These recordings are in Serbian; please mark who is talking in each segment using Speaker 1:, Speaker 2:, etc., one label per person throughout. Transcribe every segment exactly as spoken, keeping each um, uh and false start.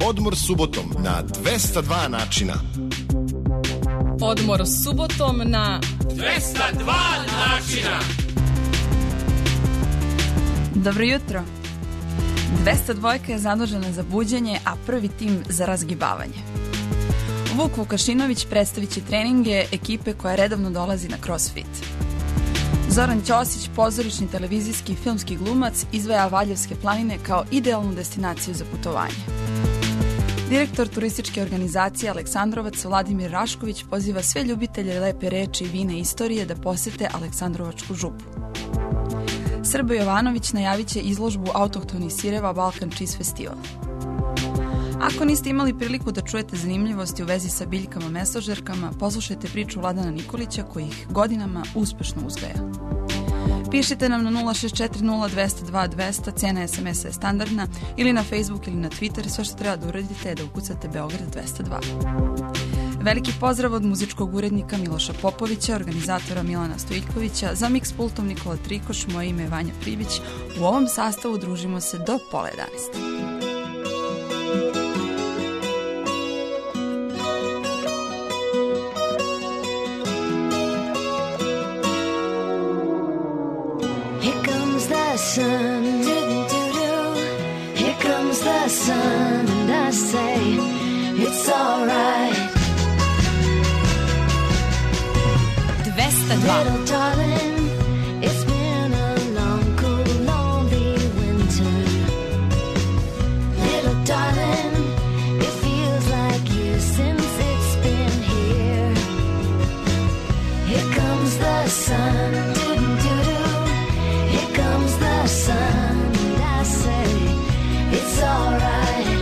Speaker 1: Odmor subotom na dvesta dva načina.
Speaker 2: Odmor subotom na
Speaker 3: dvesta dva načina.
Speaker 4: Dobro jutro. dvesta dva je zadužena za buđenje, a prvi tim za razgibavanje. Vuk Vukašinović predstavit će treninge ekipe koja redovno dolazi na CrossFit. Zoran Ćosić, pozorišni, televizijski i filmski glumac, izdvaja Valjevske planine kao idealnu destinaciju za putovanje. Direktor turističke organizacije Aleksandrovac Vladimir Rašković poziva sve ljubitelje lepe reči i vine istorije da posete Aleksandrovačku župu. Srbo Jovanović najavit će izložbu autohtonih sireva Balkan Cheese Festival. Ako niste imali priliku da čujete zanimljivosti u vezi sa biljkama mesožerkama, poslušajte priču Vladana Nikolića koji ih godinama uspešno uzgaja. Pišite nam na nula šest četiri nula dvesta dva dvesta, cena es em esa je standardna, ili na Facebook ili na Twitter, sve što treba da uradite je da ukucate Beograd dvesta dva. Veliki pozdrav od muzičkog urednika Miloša Popovića, organizatora Milana Stojiljkovića, za mix pultom Nikola Trikoš, moje ime je Vanja Pribić. U ovom sastavu družimo se do pola jedanaest.
Speaker 5: Sun, doo-doo-doo. Here comes the sun, and I say it's alright.
Speaker 2: dvesta dva.
Speaker 5: Little darling, it's been a long, cool, lonely winter. Little darling, it feels like years since it's been here. Here comes the sun, doo-doo-doo. Here comes the sun, and I say it's alright.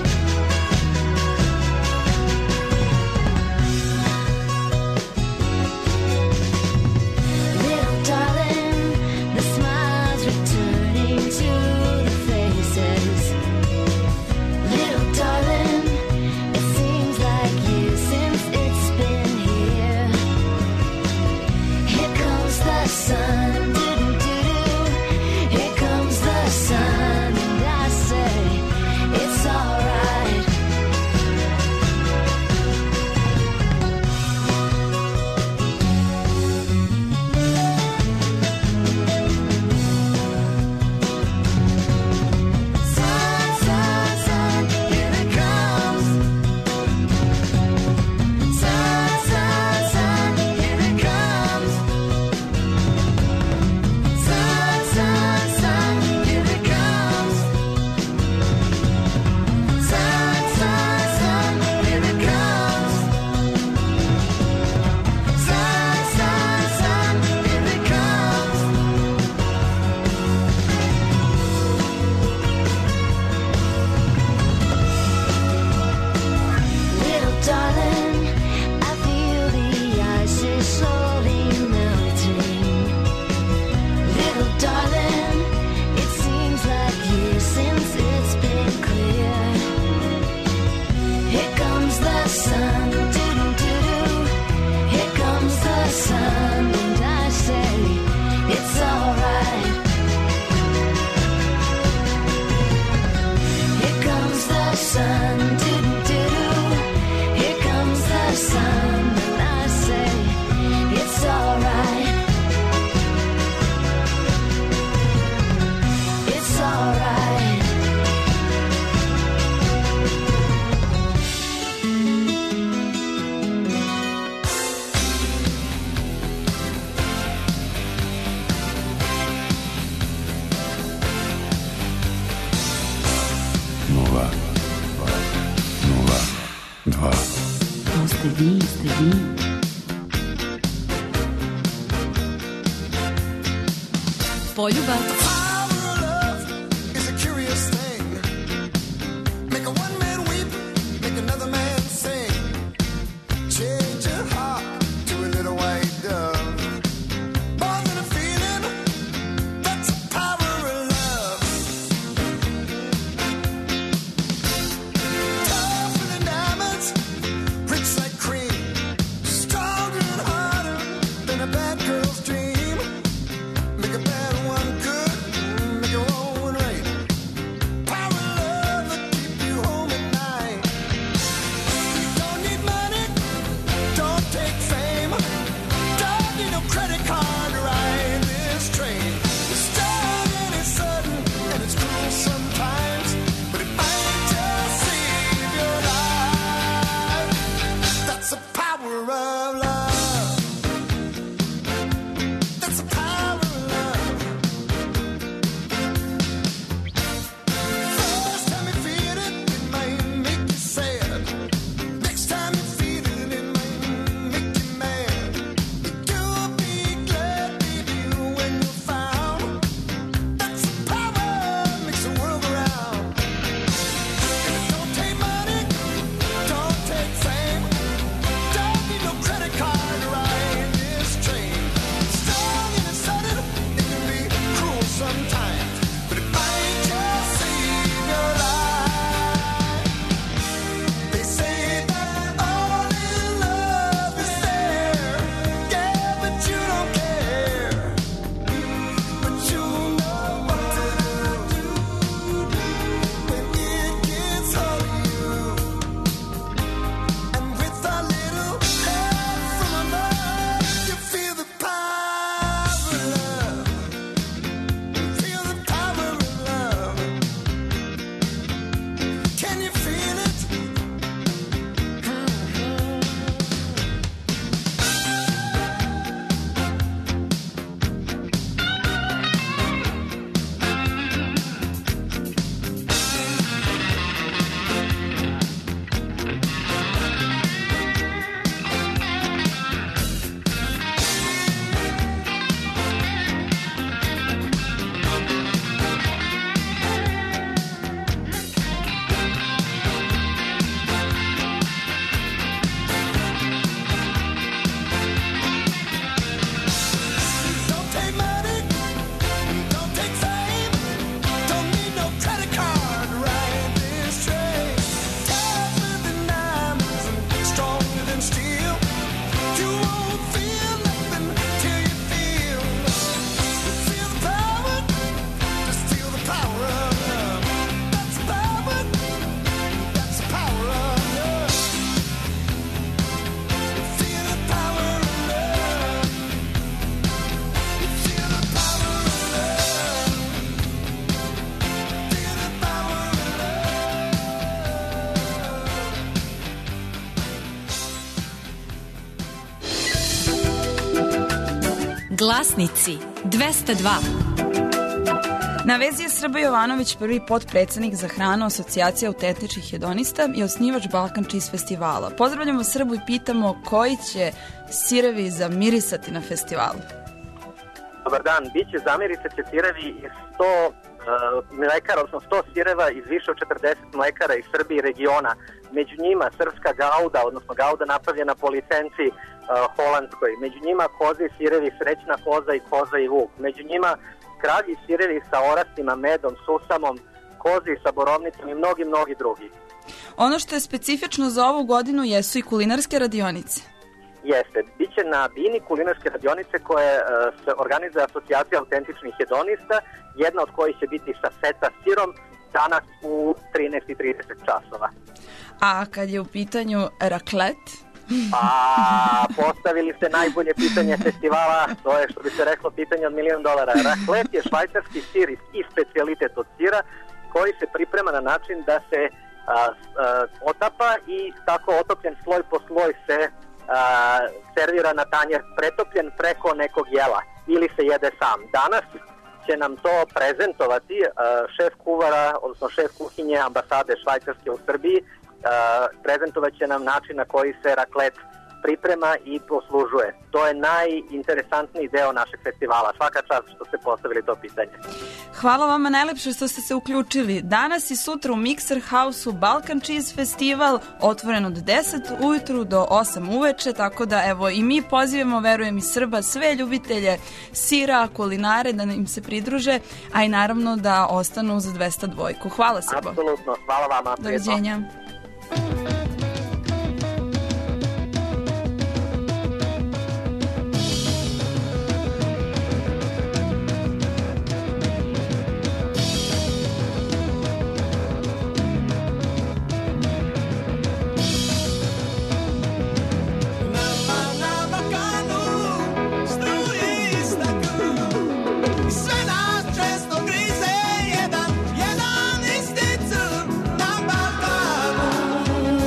Speaker 5: Little darling, the smiles returning to the faces. Little darling, it seems like years since it's been here. Here comes the sun. Sun, and I say it's alright. Sun, sun, sun, here it comes. Sun, sun, sun, here it comes. Sun, sun, sun, here it comes. Sun, sun, sun, here it comes. Sun, sun, sun, here it comes. Little darling, I feel the ice is slowly melting. Little darling, it seems like years since it's been clear. Here comes the sun, doo-doo-doo. Here comes the sun, and I say it's alright. Here comes the sun, doo-doo-doo. Here comes the sun, and I say it's alright. It's alright.
Speaker 6: Nula, nula, dva.
Speaker 7: To ste vi, ste vi.
Speaker 2: Poljubac.
Speaker 8: Stronger and harder than a bad girl's dream. Make a bad one good.
Speaker 2: Glasnici dvesta dva.
Speaker 4: Na vezi je Srba Jovanović, prvi potpredsednik za hranu Asocijacije autentičnih hedonista i osnivač Balkan Cheese festivala. Pozdravljamo Srbu i pitamo koji će sirevi zamirisati na festivalu.
Speaker 8: Dobar dan, bit će zamirisat će sirevi iz sto uh, mlekara, odnosno sto sireva iz više od četrdeset mlekara iz Srbije i regiona. Među njima srpska gauda, odnosno gauda napravljena po licenci uh, holandskoj. Među njima koze i sirevi, srećna koza i koza i vuk. Među njima kralji sirevi sa orastima, medom, susamom, kozi sa borovnicom i mnogi, mnogi drugi.
Speaker 4: Ono što je specifično za ovu godinu jesu i kulinarske radionice.
Speaker 8: Jeste. Biće na Bini kulinarske radionice koje uh, se organizuje Asocijacija autentičnih hedonista, jedna od kojih će biti sa feta sirom danas u trinaest i trideset časova.
Speaker 4: A kad je u pitanju raklet?
Speaker 8: Pa, postavili ste najbolje pitanje festivala, to je što bi se reklo pitanje od milion dolara. Raklet je švajcarski sir i specijalitet od sira koji se priprema na način da se a, a, otapa i tako otopljen sloj po sloj se a, servira na tanjer pretopljen preko nekog jela ili se jede sam. Danas će nam to prezentovati a, šef kuvara, odnosno šef kuhinje ambasade Švajcarske u Srbiji. Uh, prezentovat će nam način na koji se raklet priprema i poslužuje. To je najinteresantniji deo našeg festivala. Svaka čast što ste postavili to pitanje.
Speaker 4: Hvala vama najlepše što ste se uključili. Danas i sutra u Mixer House-u Balkan Cheese Festival, otvoren od deset ujutru do osam uveče, tako da evo i mi pozivamo, verujem i Srba, sve ljubitelje sira, kulinare da im se pridruže, a i naravno da ostanu za dvesta dva. Hvala Srba.
Speaker 8: Apsolutno, hvala vama.
Speaker 4: Doviđenja.
Speaker 9: Jedan, jedan isticu na Balkanu.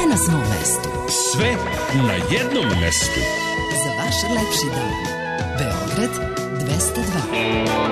Speaker 7: na svom mestu.
Speaker 3: Sve na jednom mestu.
Speaker 7: Za vaš lepši dan. Beograd dvesta dva.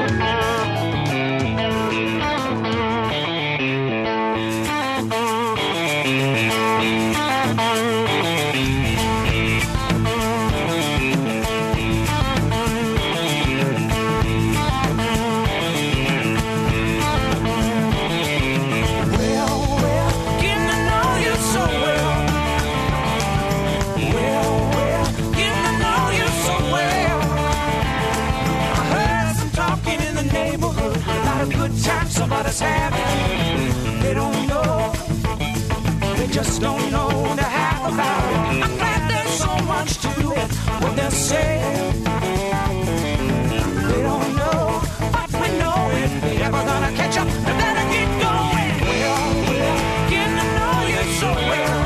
Speaker 9: Somebody's having, they don't know, they just don't know the half about it. I'm glad there's so much to it, what they're saying. They don't know, but we know if they're ever gonna catch up, they better get going. Well, well, getting to know you so well.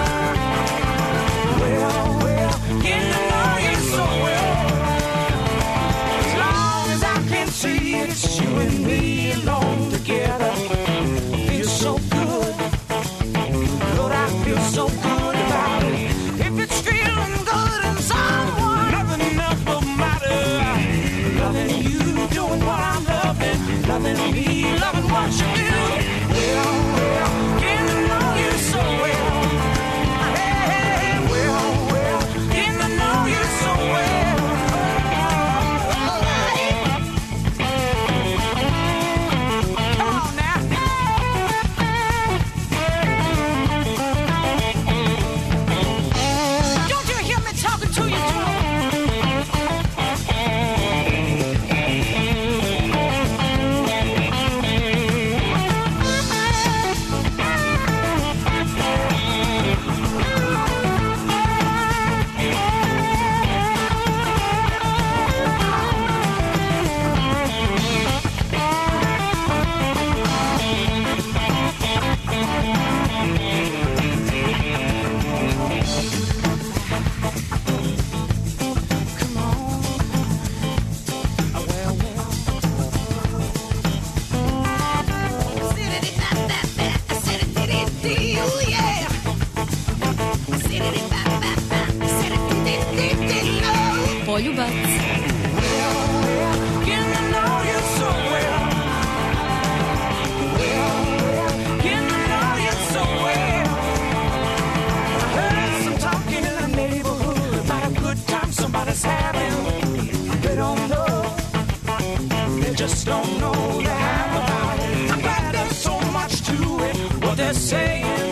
Speaker 9: Well, well, getting to know you so well. As long as I can see it's you and me alone together, feels so good. Lord, I feel so good about it. If it's feeling good in someone, nothing else will matter. Loving you, doing what I'm loving, loving me, loving what you do. Well, well, getting to know you so well. Hey, hey, well, well, getting to know you so well.
Speaker 2: Poljubac.
Speaker 9: Just don't know the half about it. I'm glad there's so much to it, what they're saying.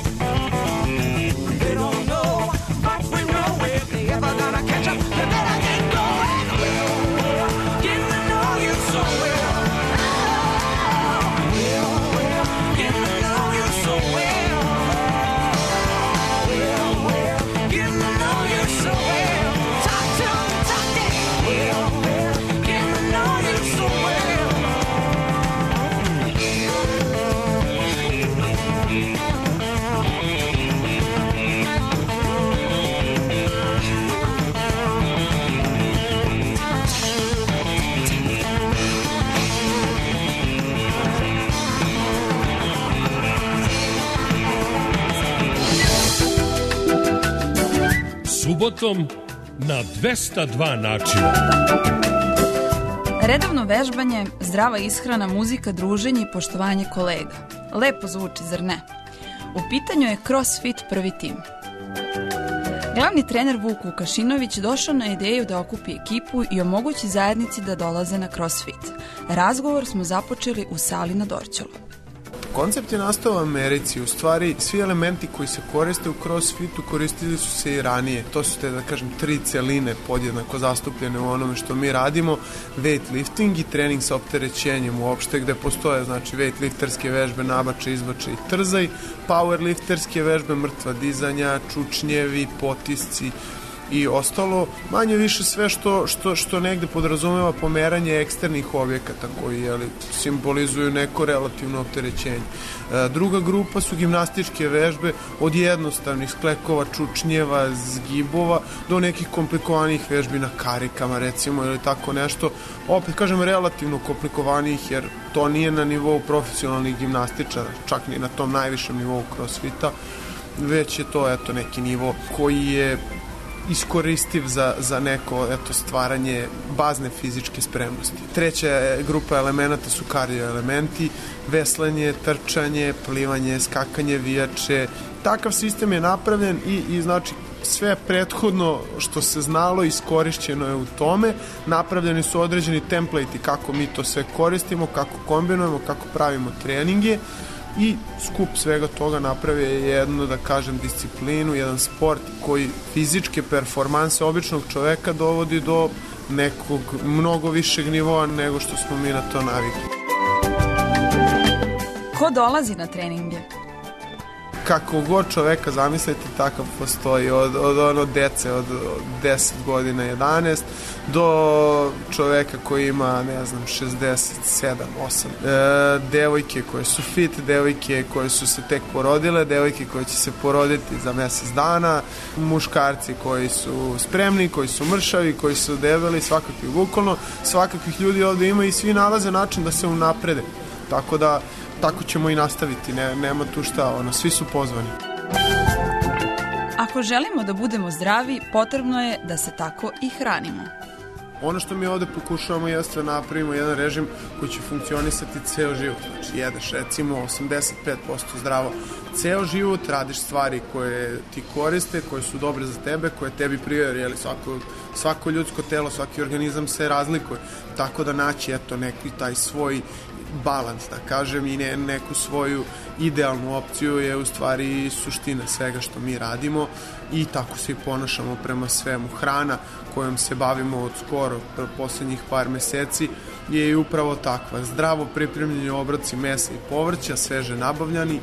Speaker 9: They don't know, but we know if they ever gonna catch up, they better get going. Well, well, getting to know you so well. Well, well, getting to know you so well. Well, well, getting to know you so well. Talk to me, talk to me. Well, well, getting to know you so well.
Speaker 3: Subotom na dvesta dva načina.
Speaker 4: Redovno vežbanje, zdrava ishrana, muzika, druženje i poštovanje kolega. Lepo zvuči, zar ne? U pitanju je CrossFit prvi tim. Glavni trener Vuk Vukašinović došao na ideju da okupi ekipu i omogući zajednici da dolaze na CrossFit. Razgovor smo započeli u sali na Dorćolu.
Speaker 10: Koncept je nastao u Americi, u stvari svi elementi koji se koriste u CrossFitu koristili su se i ranije. To su te, da kažem, tri celine podjednako zastupljene u onome što mi radimo, weightlifting i trening sa opterećenjem uopšte, gde postoje, znači, weightlifterske vežbe, nabače, izbače i trzaj, powerlifterske vežbe, mrtva dizanja, čučnjevi, potisci i ostalo, manje više sve što, što, što negde podrazumeva pomeranje eksternih objekata koji, jeli, simbolizuju neko relativno opterećenje. E, druga grupa su gimnastičke vežbe od jednostavnih sklekova, čučnjeva, zgibova do nekih komplikovanih vežbi na karikama, recimo, ili tako nešto. Opet kažem relativno komplikovanih, jer to nije na nivou profesionalnih gimnastičara, čak ni na tom najvišem nivou CrossFita. već je to eto neki nivo koji je iskoristiv za, za neko eto, stvaranje bazne fizičke spremnosti. Treća grupa elemenata su kardio elementi, veslanje, trčanje, plivanje, skakanje, vijače. Takav sistem je napravljen i, i znači sve prethodno što se znalo iskorišćeno je u tome. Napravljeni su određeni template kako mi to sve koristimo, kako kombinujemo, kako pravimo treninge i skup svega toga napravio je jednu, da kažem, disciplinu, jedan sport koji fizičke performanse običnog čoveka dovodi do nekog mnogo višeg nivoa nego što smo mi na to navikli.
Speaker 4: Ko dolazi na treninge?
Speaker 10: Kako god čoveka zamislite, takav postoji od, od ono dece od deset godina, jedanaest do čoveka koji ima, ne znam, šezdeset sedam, osam. E, devojke koje su fit, devojke koje su se tek porodile, devojke koje će se poroditi za mesec dana, muškarci koji su spremni, koji su mršavi, koji su debeli, svakakvih bukvalno, svakakvih ljudi ovde ima i svi nalaze način da se unaprede. Tako da tako ćemo i nastaviti, ne, nema tu šta, ono, svi su pozvani.
Speaker 4: Ako želimo da budemo zdravi, potrebno je da se tako i hranimo.
Speaker 10: Ono što mi ovde pokušavamo jeste da napravimo jedan režim koji će funkcionisati ceo život. Znači, jedeš recimo osamdeset pet posto zdravo ceo život, radiš stvari koje ti koriste, koje su dobre za tebe, koje tebi prijaju, jer svako, svako ljudsko telo, svaki organizam se razlikuje. Tako da naći, eto, neki taj svoj balans, da kažem, i ne, neku svoju idealnu opciju je u stvari suština svega što mi radimo i tako se i ponašamo prema svemu. Hrana kojom se bavimo od skoro poslednjih par meseci je i upravo takva. Zdravo pripremljeni obroci mesa i povrća, sveže nabavljani.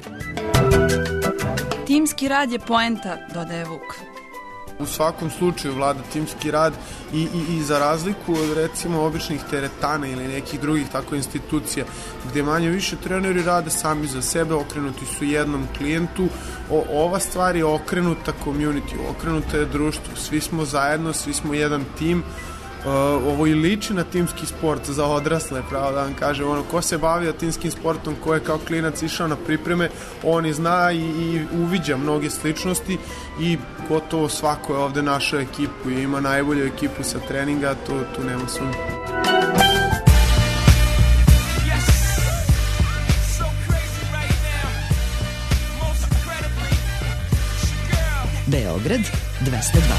Speaker 4: Timski rad je poenta, dodaje Vuk.
Speaker 10: U svakom slučaju vlada timski rad i, i, i za razliku od recimo običnih teretana ili nekih drugih tako institucija gde manje više treneri rade sami za sebe, okrenuti su jednom klijentu. O, ova stvar je okrenuta community, okrenuta je društvu, svi smo zajedno, svi smo jedan tim. Uh, ovo i liči na timski sport za odrasle, pravo da vam kažem, ono, ko se bavio timskim sportom, ko je kao klinac išao na pripreme, on i zna i, i uviđa mnoge sličnosti i gotovo svako je ovde našao ekipu i ima najbolju ekipu sa treninga, tu, tu nema sumnje.
Speaker 7: Beograd dvesta dva.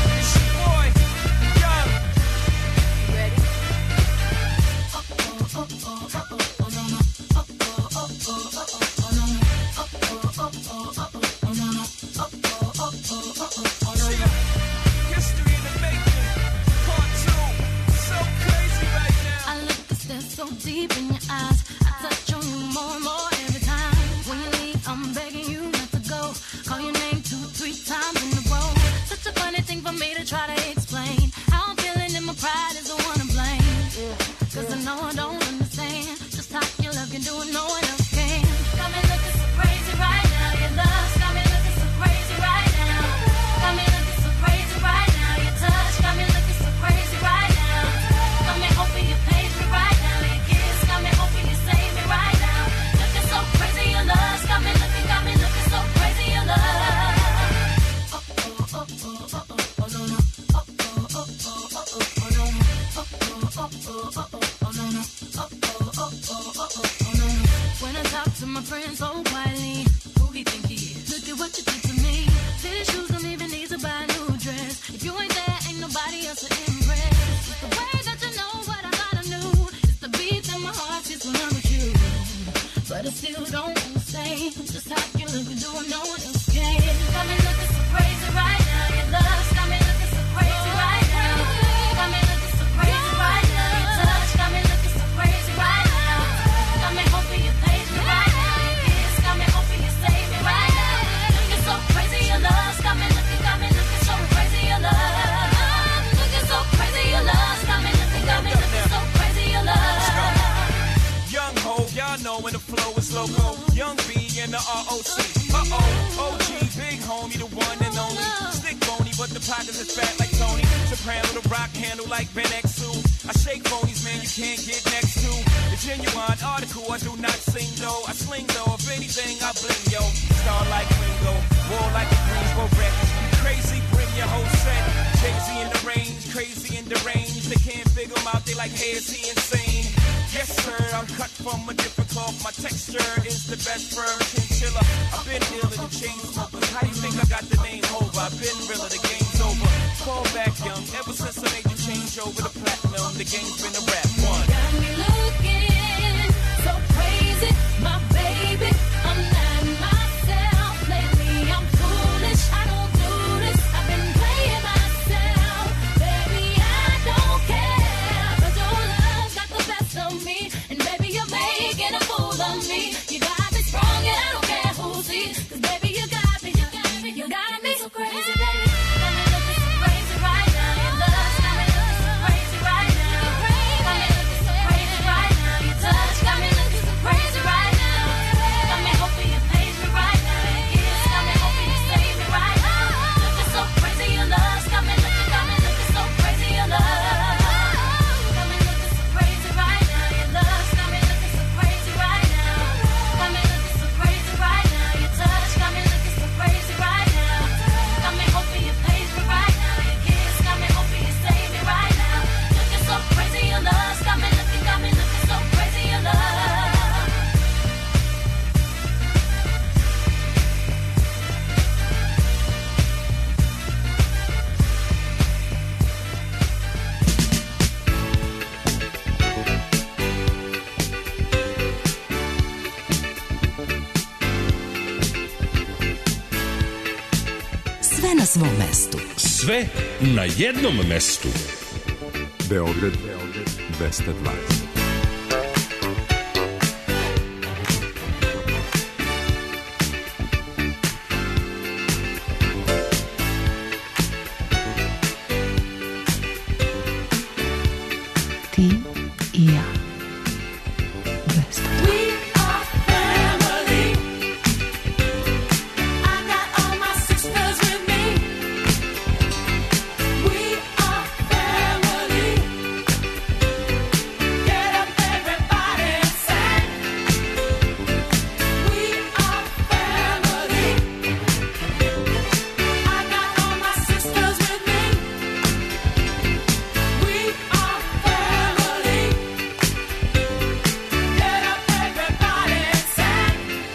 Speaker 9: Article, I do not sing though. I sling though, if anything, I bling yo. Star like Ringo, war like a Greensboro wreck. Crazy, bring your whole set. Jay-Z in the range, crazy in the range. They can't figure him out, they like, hey, is he insane? Yes, sir, I'm cut from a different cloth. My texture is the best firm chinchilla. I've been ill in the chain smokers. How do you think I got the name over? I've been realer, the game's over. Fall back young, ever since I made the change over the platinum, the game's been a rap one.
Speaker 5: Got me looking so crazy, my baby. I'm not myself lately. I'm foolish. I don't do this. I've been playing myself, baby. I don't care, 'cause your love's got the best of me, and baby, you're making a fool of me. You got me strong, and I don't care who sees, 'cause baby, you got me, you got me, you got me so crazy, baby. Got me looking so crazy right now. Your love's got me looking so crazy right now. Got me looking so crazy right now. Your touch got me looking so crazy right now. Got me hoping you page me right now. Your kiss got me hoping you save me right now. Looking so crazy, your love's got me looking, got me looking so crazy, your love. Got me looking so crazy right now. Your love's got me looking so crazy right now. Got me looking so crazy right now. Your touch got me looking so crazy right now. Got me hoping you page me right now. Your kiss got me hoping you save me right now. Looking so crazy, your love's got me looking, got me looking so crazy, your love.
Speaker 7: Sve na svom mestu.
Speaker 3: Sve na jednom mestu.
Speaker 6: Beograd dvesta dva.
Speaker 7: Ti i ja. dvesta.
Speaker 5: We are family. I got all my sisters with me. We are family. Get up, everybody, and sing. We are family. I got all my sisters with me. We are family. Get up, everybody, and sing.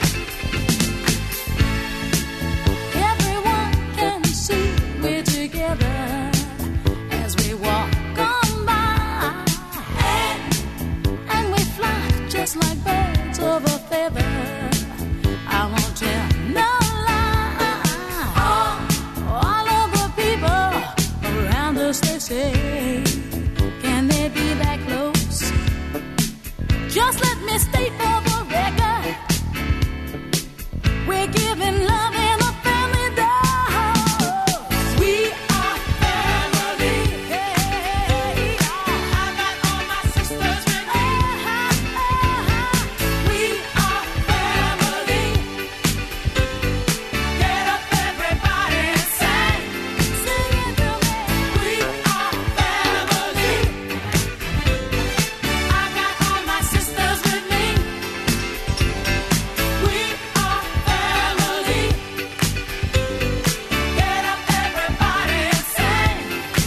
Speaker 5: Everyone can see we're together as we walk on by, and, and we fly just like birds of a feather. I won't tell no lie. All, all of the people around us, they say, can they be that close? Just let me state for the record, we're giving love in a family dose. We are family. I got all my sisters with me. We are family. Get up, everybody, and sing. Sing it to me. We are family. I got all my sisters with me. We are family. Get up, everybody, and sing.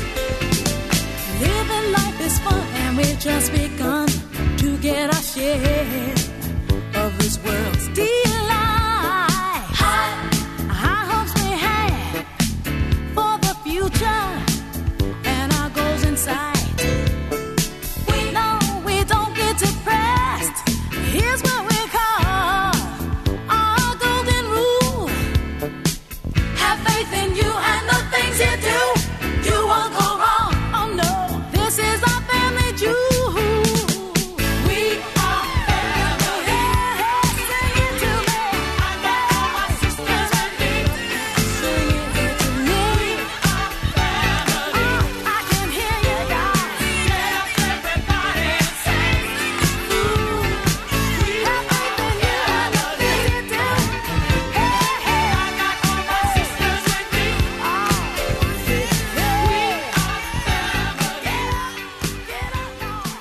Speaker 5: Living life is fun, and we've just begun to get our share of this world's delight. High, high hopes we had for the future, and our goals in sight. We know we don't get depressed. Here's what we call our golden rule. Have faith in you and the things you do. You won't go wrong. Oh no, this is our family jewel. We are family. Sing it to me. I got all my sisters with me. Sing it to me. We are family. I can hear you guys. Get up, everybody, and sing. Ooh, we have faith in you and the things you do. Hey, hey, I got all my sisters with me. Oh, we are family. Get up, get up.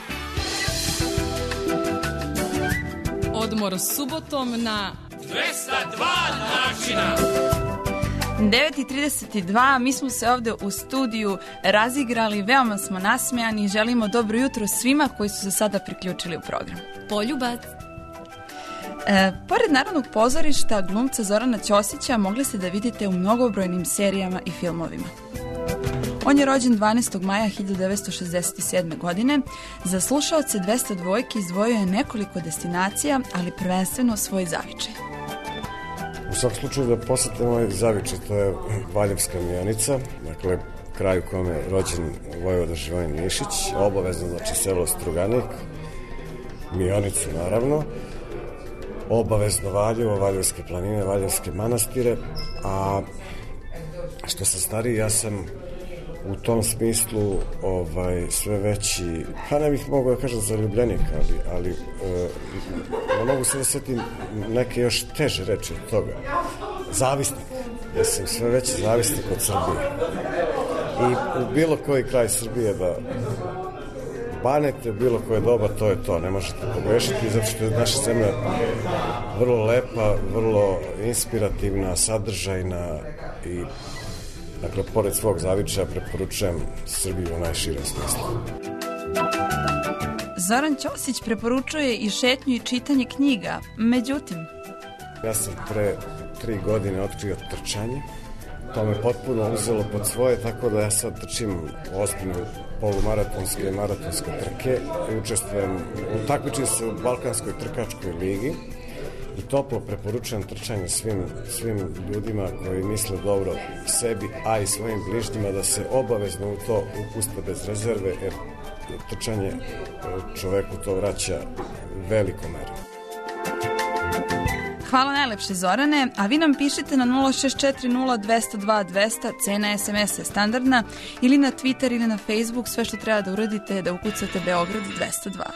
Speaker 2: Odmor subotom na
Speaker 3: dvesta dva načina.
Speaker 4: devet i trideset dva, mi smo se ovde u studiju razigrali, veoma smo nasmejani i želimo dobro jutro svima koji su se sada priključili u program.
Speaker 2: Poljubac.
Speaker 4: E, pored Narodnog pozorišta, glumca Zorana Ćosića mogli ste da vidite u mnogobrojnim serijama i filmovima. On je rođen dvanaestog maja hiljadu devetsto šezdeset sedme. godine. Za slušaoce dvesta dvojke izdvojio je nekoliko destinacija, ali prvenstveno svoj zavičaj.
Speaker 11: U svakom slučaju da posete moj zavičaj, to je Valjevska Mijonica, dakle kraj u kome je rođen vojvoda Živojin Mišić, obavezno znači selo Struganik, Mijonicu naravno, obavezno Valjevo, Valjevske planine, Valjevske manastire, a što sam stariji, ja sam u tom smislu ovaj, sve veći, pa ne bih mogao da kažem zaljubljenik, ali, ali e, ne mogu se da setim neke još teže reči od toga. Zavisnik. Ja sam sve veći zavisnik od Srbije. I u bilo koji kraj Srbije da banete, bilo koje doba, to je to. Ne možete pogrešiti, zato što je naša zemlja vrlo lepa, vrlo inspirativna, sadržajna i dakle, pored svog zavičaja preporučujem Srbiju u najširem smislu.
Speaker 4: Zoran Ćosić preporučuje i šetnju i čitanje knjiga, međutim...
Speaker 11: Ja sam pre tri godine otkrio trčanje. To me potpuno uzelo pod svoje, tako da ja sad trčim ozbiljne polumaratonske i maratonske trke. Učestvujem, takmičim se u Balkanskoj trkačkoj ligi. I toplo preporučujem trčanje svim, svim ljudima koji misle dobro sebi, a i svojim bližnjima, da se obavezno u to upuste bez rezerve, jer trčanje čoveku to vraća veliko meru.
Speaker 4: Hvala najlepše, Zorane, a vi nam pišite na nula šest četiri nula dvesta dva dvesta, cena es em es je standardna, ili na Twitter ili na Facebook, sve što treba da uradite je da ukucate Beograd dvesta dva.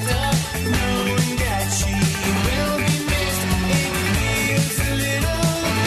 Speaker 9: Knowing that she will be missed, it feels a little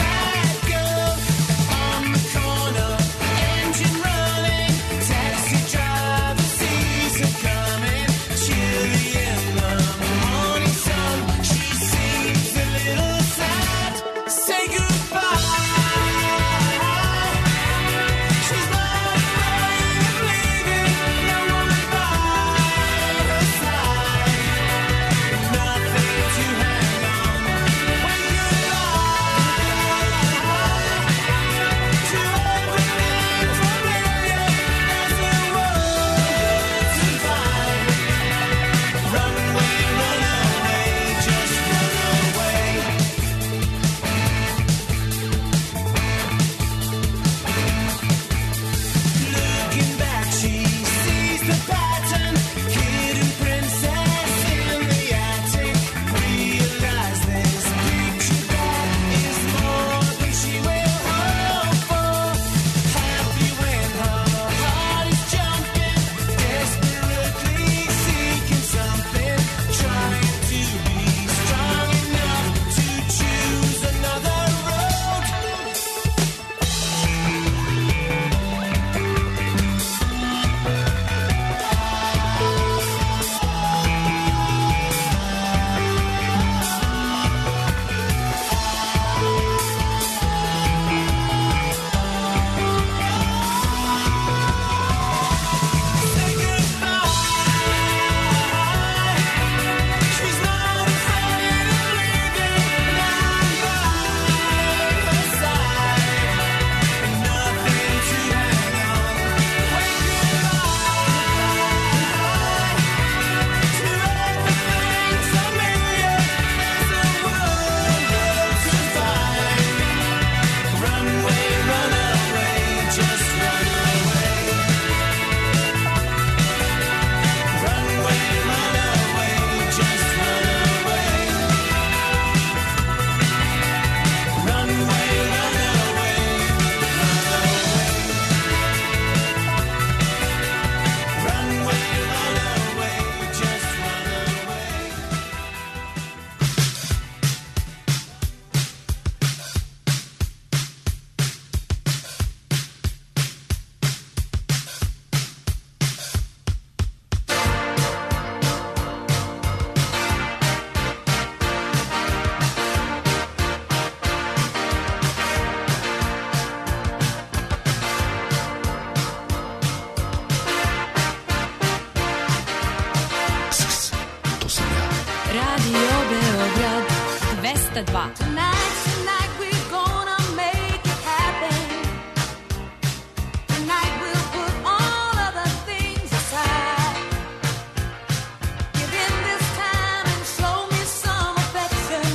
Speaker 2: dvesta dva.
Speaker 5: Tonight, tonight we're gonna make it happen. Tonight we'll put all other things aside. Give in this time and show me some affection.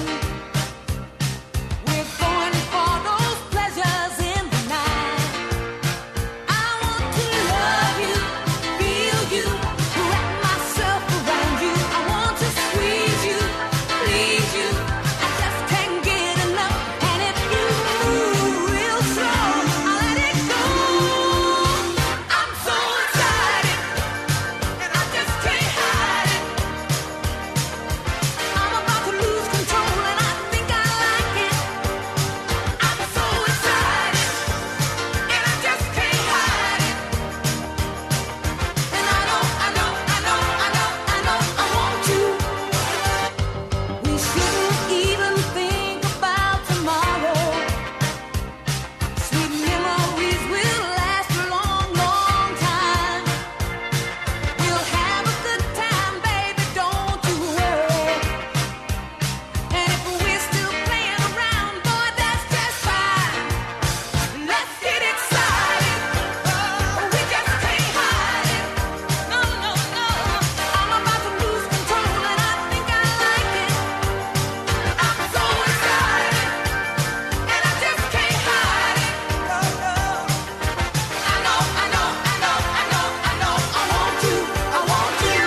Speaker 5: We're going for those pleasures in the night. I want to love you, feel you, wrap myself around you. I want to squeeze you, please you. I just can't get enough. And if you move real slow, I'll let it go. I'm so excited, and I just can't hide it. I'm about to lose control, and I think I like it. I'm so excited, and I just can't hide it. And I know, I know, I know, I know, I know I want you. We shouldn't even think about tomorrow. Sweet memories will last a long, long time. We'll have a good time, baby, don't you worry. And if we're still playing around, boy, that's just fine. Let's get excited. We just can't hide it. No, no, no. I'm about to lose control, and I think I like it. I'm so excited, and I just can't hide it. No, no. I know, I know, I know, I know, I know. I want you, I want you.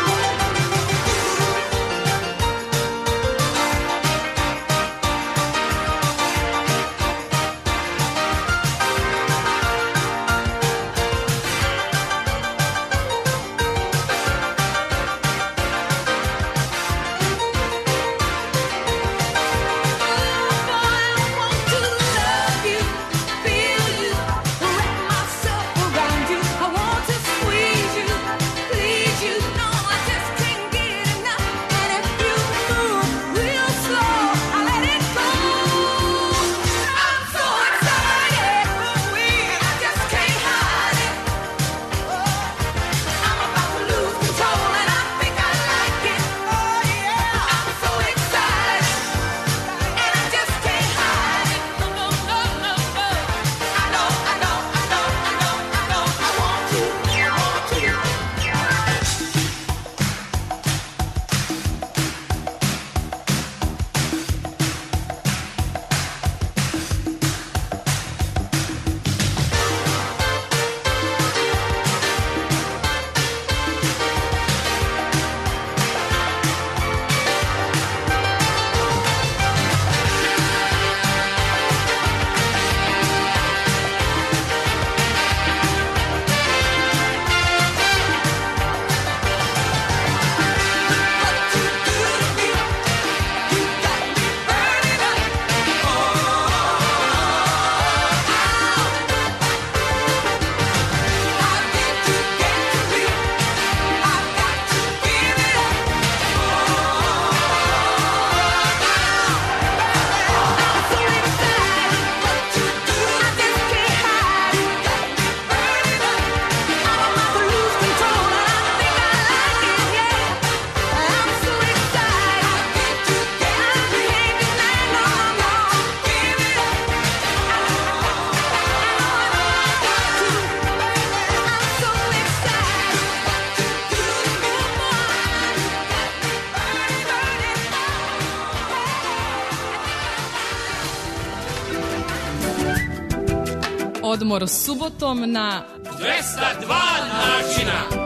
Speaker 2: Odmor subotom na
Speaker 3: dvesta dva načina.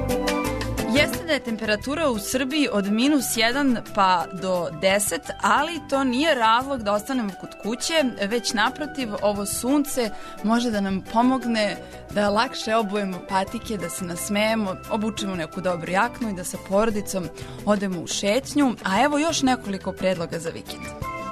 Speaker 4: Jeste da je temperatura u Srbiji od minus jedan pa do deset, ali to nije razlog da ostanemo kod kuće, već naprotiv, ovo sunce može da nam pomogne da lakše obujemo patike, da se nasmejemo, obučemo neku dobru jaknu i da sa porodicom odemo u šetnju. A evo još nekoliko predloga za vikend.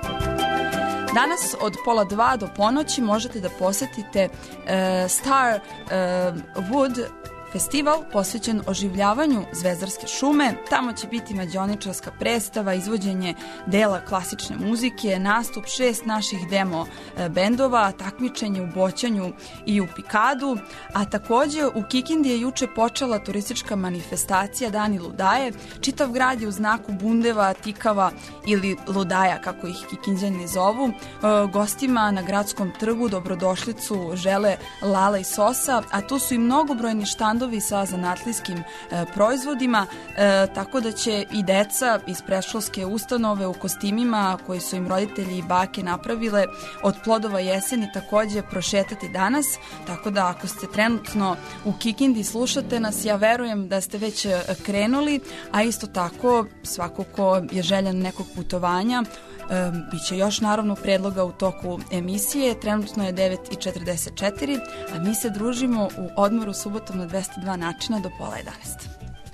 Speaker 4: Danas od pola dva do ponoći možete da posetite uh, Star uh, Wood Festival posvećen oživljavanju Zvezdarske šume, tamo će biti mađioničarska predstava, izvođenje dela klasične muzike, nastup šest naših demo bendova, takmičenje u boćanju i u pikadu, a takođe u Kikindi je juče počela turistička manifestacija Dani ludaje. Čitav grad je u znaku bundeva, tikava ili ludaja, kako ih Kikinđani zovu. Gostima na gradskom trgu dobrodošlicu žele Lala i Sosa, a tu su i mnogobrojni štandovi sa zanatlijskim e, proizvodima, e, tako da će i deca iz predškolske ustanove u kostimima koji su im roditelji i bake napravile od plodova jeseni takođe prošetati danas, tako da ako ste trenutno u Kikindi slušate nas, ja verujem da ste već krenuli, a isto tako svako ko je željan nekog putovanja, e, biće još naravno predloga u toku emisije. Trenutno je devet i četrdeset četiri, a mi se družimo u odmoru subotom na dvesta dva načina do pola jedanaest.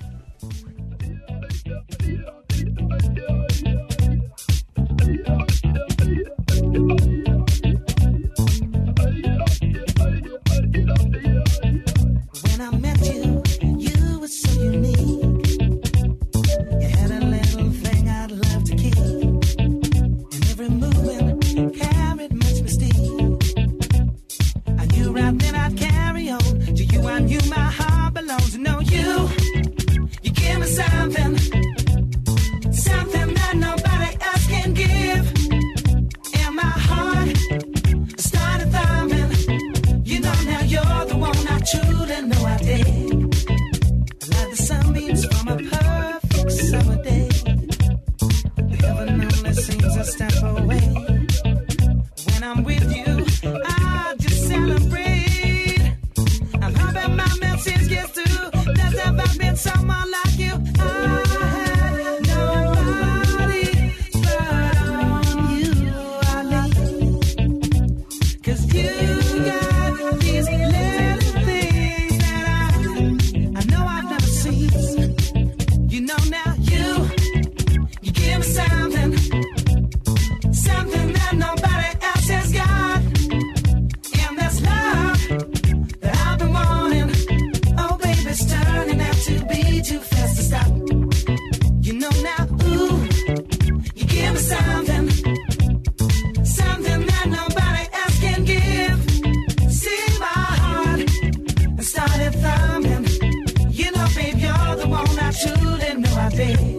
Speaker 9: When I met you, you were so unique. You had a little thing I'd love to keep, and every movement carried much mystique. I knew right then I'd carry on. To you I knew my heart belongs. To know you, you give me something, something that nobody else can give. And my heart started thumping. You know now you're the one I truly know I dig. Like the sunbeams from a perfect summer day. Heaven only seems a step away. When I'm with you, I just celebrate. I'm hoping my message gets through. There's never been someone like you. I had nobody but on you I lean. 'Cause you got these little things that I, I know I've never seen. You know now you, you give me something, something that nobody else has got. And that's love that I've been wanting. Oh baby, it's turning out to be too fast to stop. You know now, ooh, you give me something, something that nobody else can give. See my heart and started thumping. You know, babe, you're the one I truly know I dig.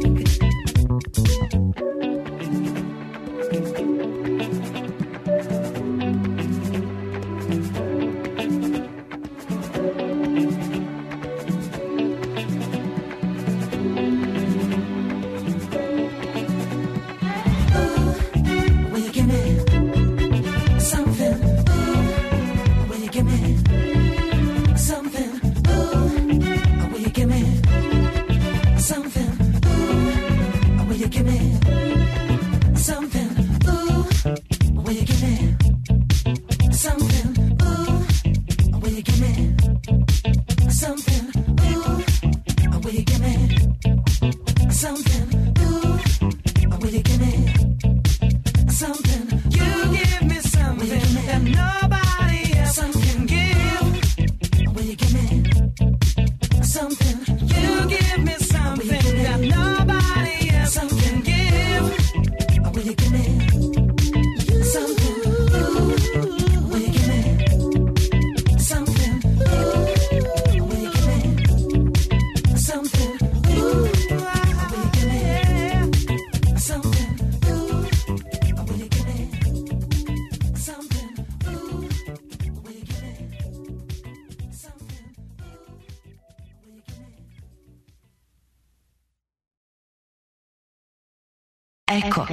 Speaker 9: Will you give me something? Ooh, will you give me something? Ooh, will you give me something? Ooh, will you give me something? Ooh, will you give me something? Ooh, will you give me something? Ooh, will you give me something? Ooh, will you give me something? You give me something that nobody else can give. Will you give me something? You give me something that nobody else can give. Will you give me something? Will you give me something? Will you give me something? Will you give me something? Will you give me something? Will you give me something?
Speaker 7: Eko.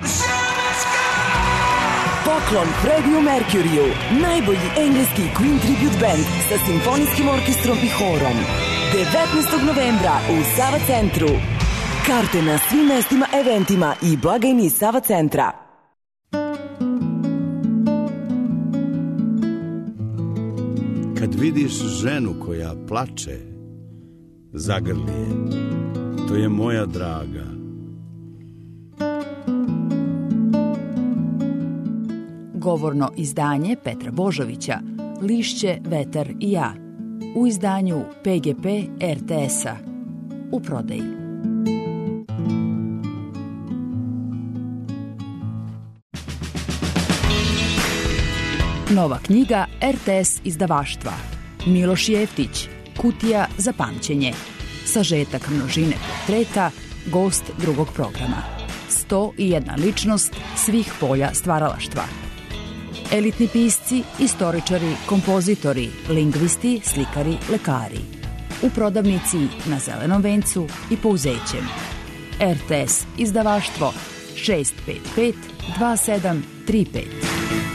Speaker 7: Poklon Freddie Mercuryu, najbolji engleski Queen tribute band sa simfonijskim orkestrom i horom. devetnaestog novembra u Sava centru. Karte na svim mestima, eventima i blagajni Sava centra.
Speaker 12: Kad vidiš ženu koja plače, zagrli je. To je moja draga.
Speaker 13: Govorno izdanje Petra Božovića, Lišće, vetar i ja. u izdanju P G P R T S-a. U prodaji. Nova knjiga R T S izdavaštva. Miloš Jeftić, Kutija za pamćenje. Sažetak množine portreta, gost drugog programa. sto i jedna ličnost svih polja stvaralaštva. Elitni pisci, istoričari, kompozitori, lingvisti, slikari, lekari. U prodavnici na Zelenom vencu i Pouzećem. R T S izdavaštvo šest pet pet dva sedam tri pet.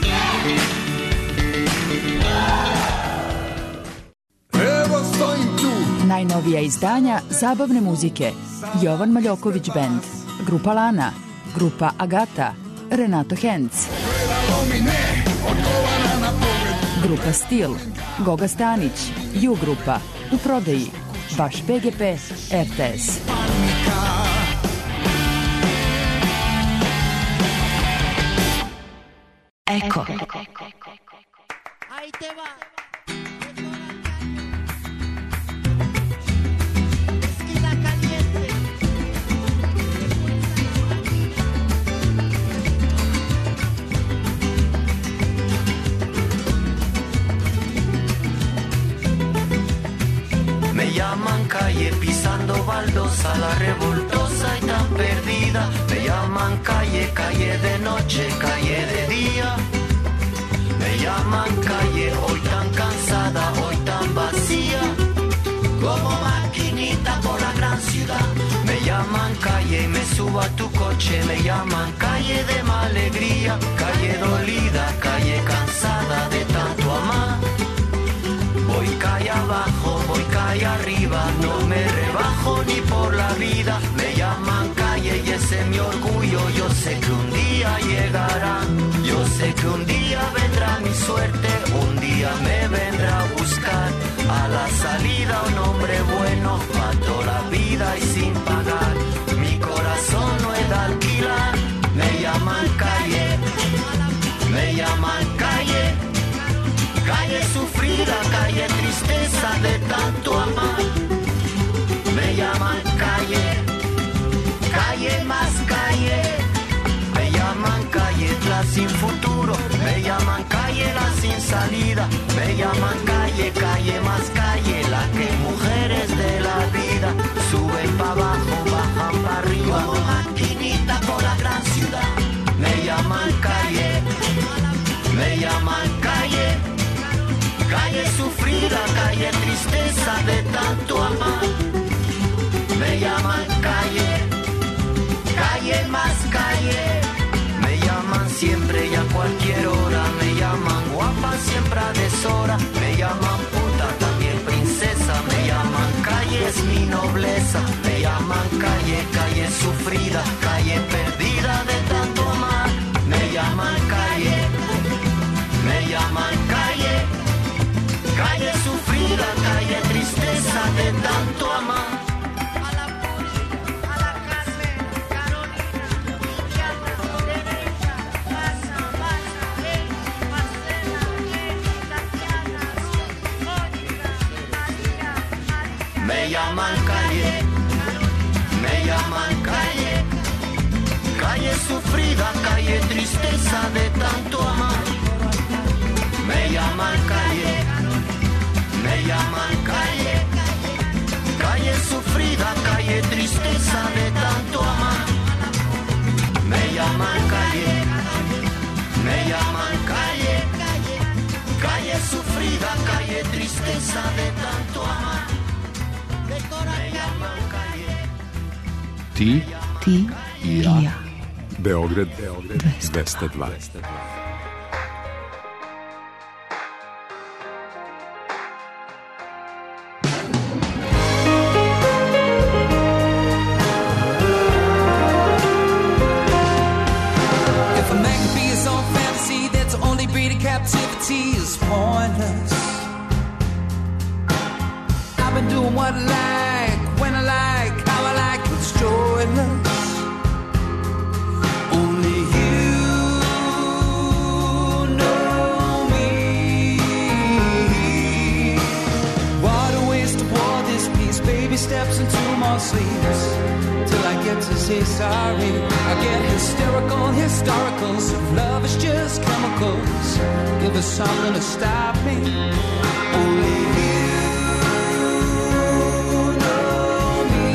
Speaker 9: Evo stojim tu.
Speaker 13: Najnovija izdanja zabavne muzike. Jovan Maljoković Band, Grupa Lana, Grupa Agata, Renato Henc, Grupa Stil, Goga Stanić, Ju Grupa, u prodaji, vaš P G P R T S. Eko.
Speaker 14: Me llaman calle pisando baldosa, la revoltosa y tan perdida. Me llaman calle, calle de noche, calle de día. Me llaman calle, hoy tan cansada, hoy tan vacía. Como maquinita por la gran ciudad. Me llaman calle y me subo a tu coche. Me llaman calle de mala alegría. Calle dolida, calle cansada de tanto amar. Voy calle abajo, voy calle arriba, no me rebajo ni por la vida. Me llaman calle y ese es mi orgullo, yo sé que un día llegará. Yo sé que un día vendrá mi suerte, un día me vendrá a buscar. A la salida un hombre bueno, pa' toda la vida y sin pagar. Mi corazón no es de alquilar. Me llaman calle, me llaman calle. Calle sufrida, calle tristeza de tanto amar. Me llaman calle, calle más calle. Me llaman calle la sin futuro. Me llaman calle la sin salida. Me llaman calle, calle más calle. La que mujeres de la vida suben pa' abajo, bajan pa' arriba. Como maquinita por la gran ciudad. Me llaman calle, me llaman calle. Calle sufrida, calle tristeza de tanto amar. Me llaman calle, calle más calle. Me llaman siempre y a cualquier hora. Me llaman guapa siempre a deshora. Me llaman puta, también princesa. Me llaman calle, es mi nobleza. Me llaman calle, calle sufrida, calle perdida de tanto amar. Me llaman calle, me llaman calle. Calle sufrida, calle tristeza de tanto amar. A la Puri, a la Carmen, Carolina, Liliana, Teresa, Pasa, Pasa, Eli, Marcela, Eli, Tatiana, Mónica, María, María. Me llaman calle, me llaman calle. Calle sufrida, calle tristeza de tanto amar. Me llaman calle. Me llaman calle, calle sufrida, calle tristeza de tanto amar. Me llaman calle, me llaman calle, calle sufrida, calle tristeza de tanto amar. Me llaman calle.
Speaker 6: Ti,
Speaker 13: Ti
Speaker 6: i ja.
Speaker 13: ja.
Speaker 6: Beograd dvesta dva.
Speaker 9: Captivity is pointless. I've been doing what I like, when I like, how I like, it's joyless. Only you all sleeps till I get to say sorry. I get hysterical, historical. So love is just chemicals. Give us something to stop me. Only you know me.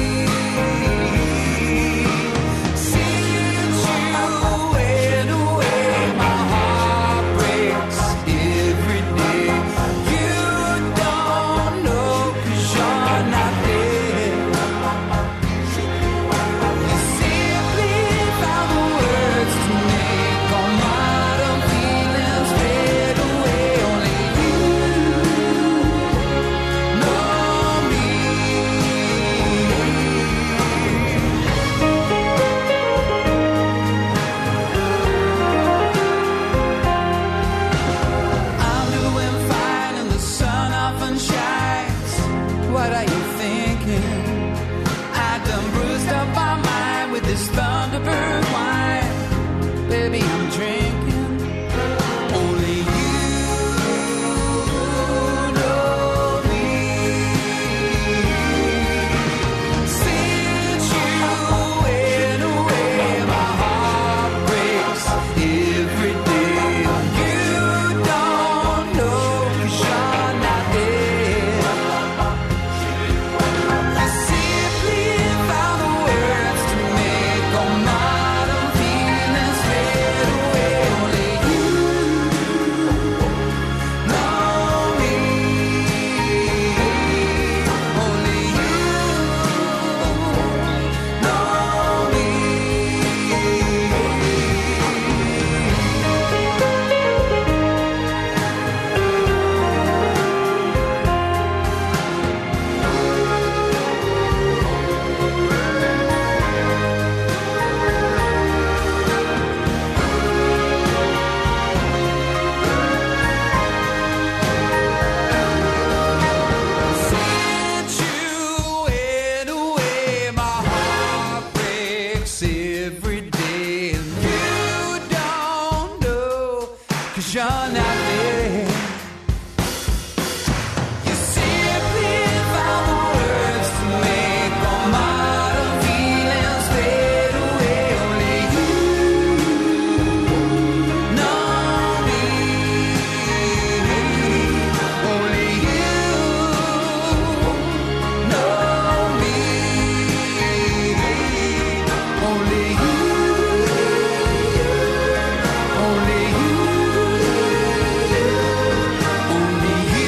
Speaker 9: Since you went away, my heart breaks every day. You don't know 'cause you're not there. You simply found the words to make all modern feelings fade away. Only you know me. I'm doing fine and the sun often shines. What are you thinking? I done bruised up my mind with this Thunderbird wine. Baby, I'm drinking. Only you know me. Since you went away, my heart breaks every day. You don't know 'cause you're not there. You simply found the words to make all modern feelings fade away. Only you know me. Only you know me. Since you went away, my heart breaks every day. And you don't know 'cause you're not there. You simply found the words to make all modern feelings fade away. Only you know me. Only you know me. Only you. Only you. Only you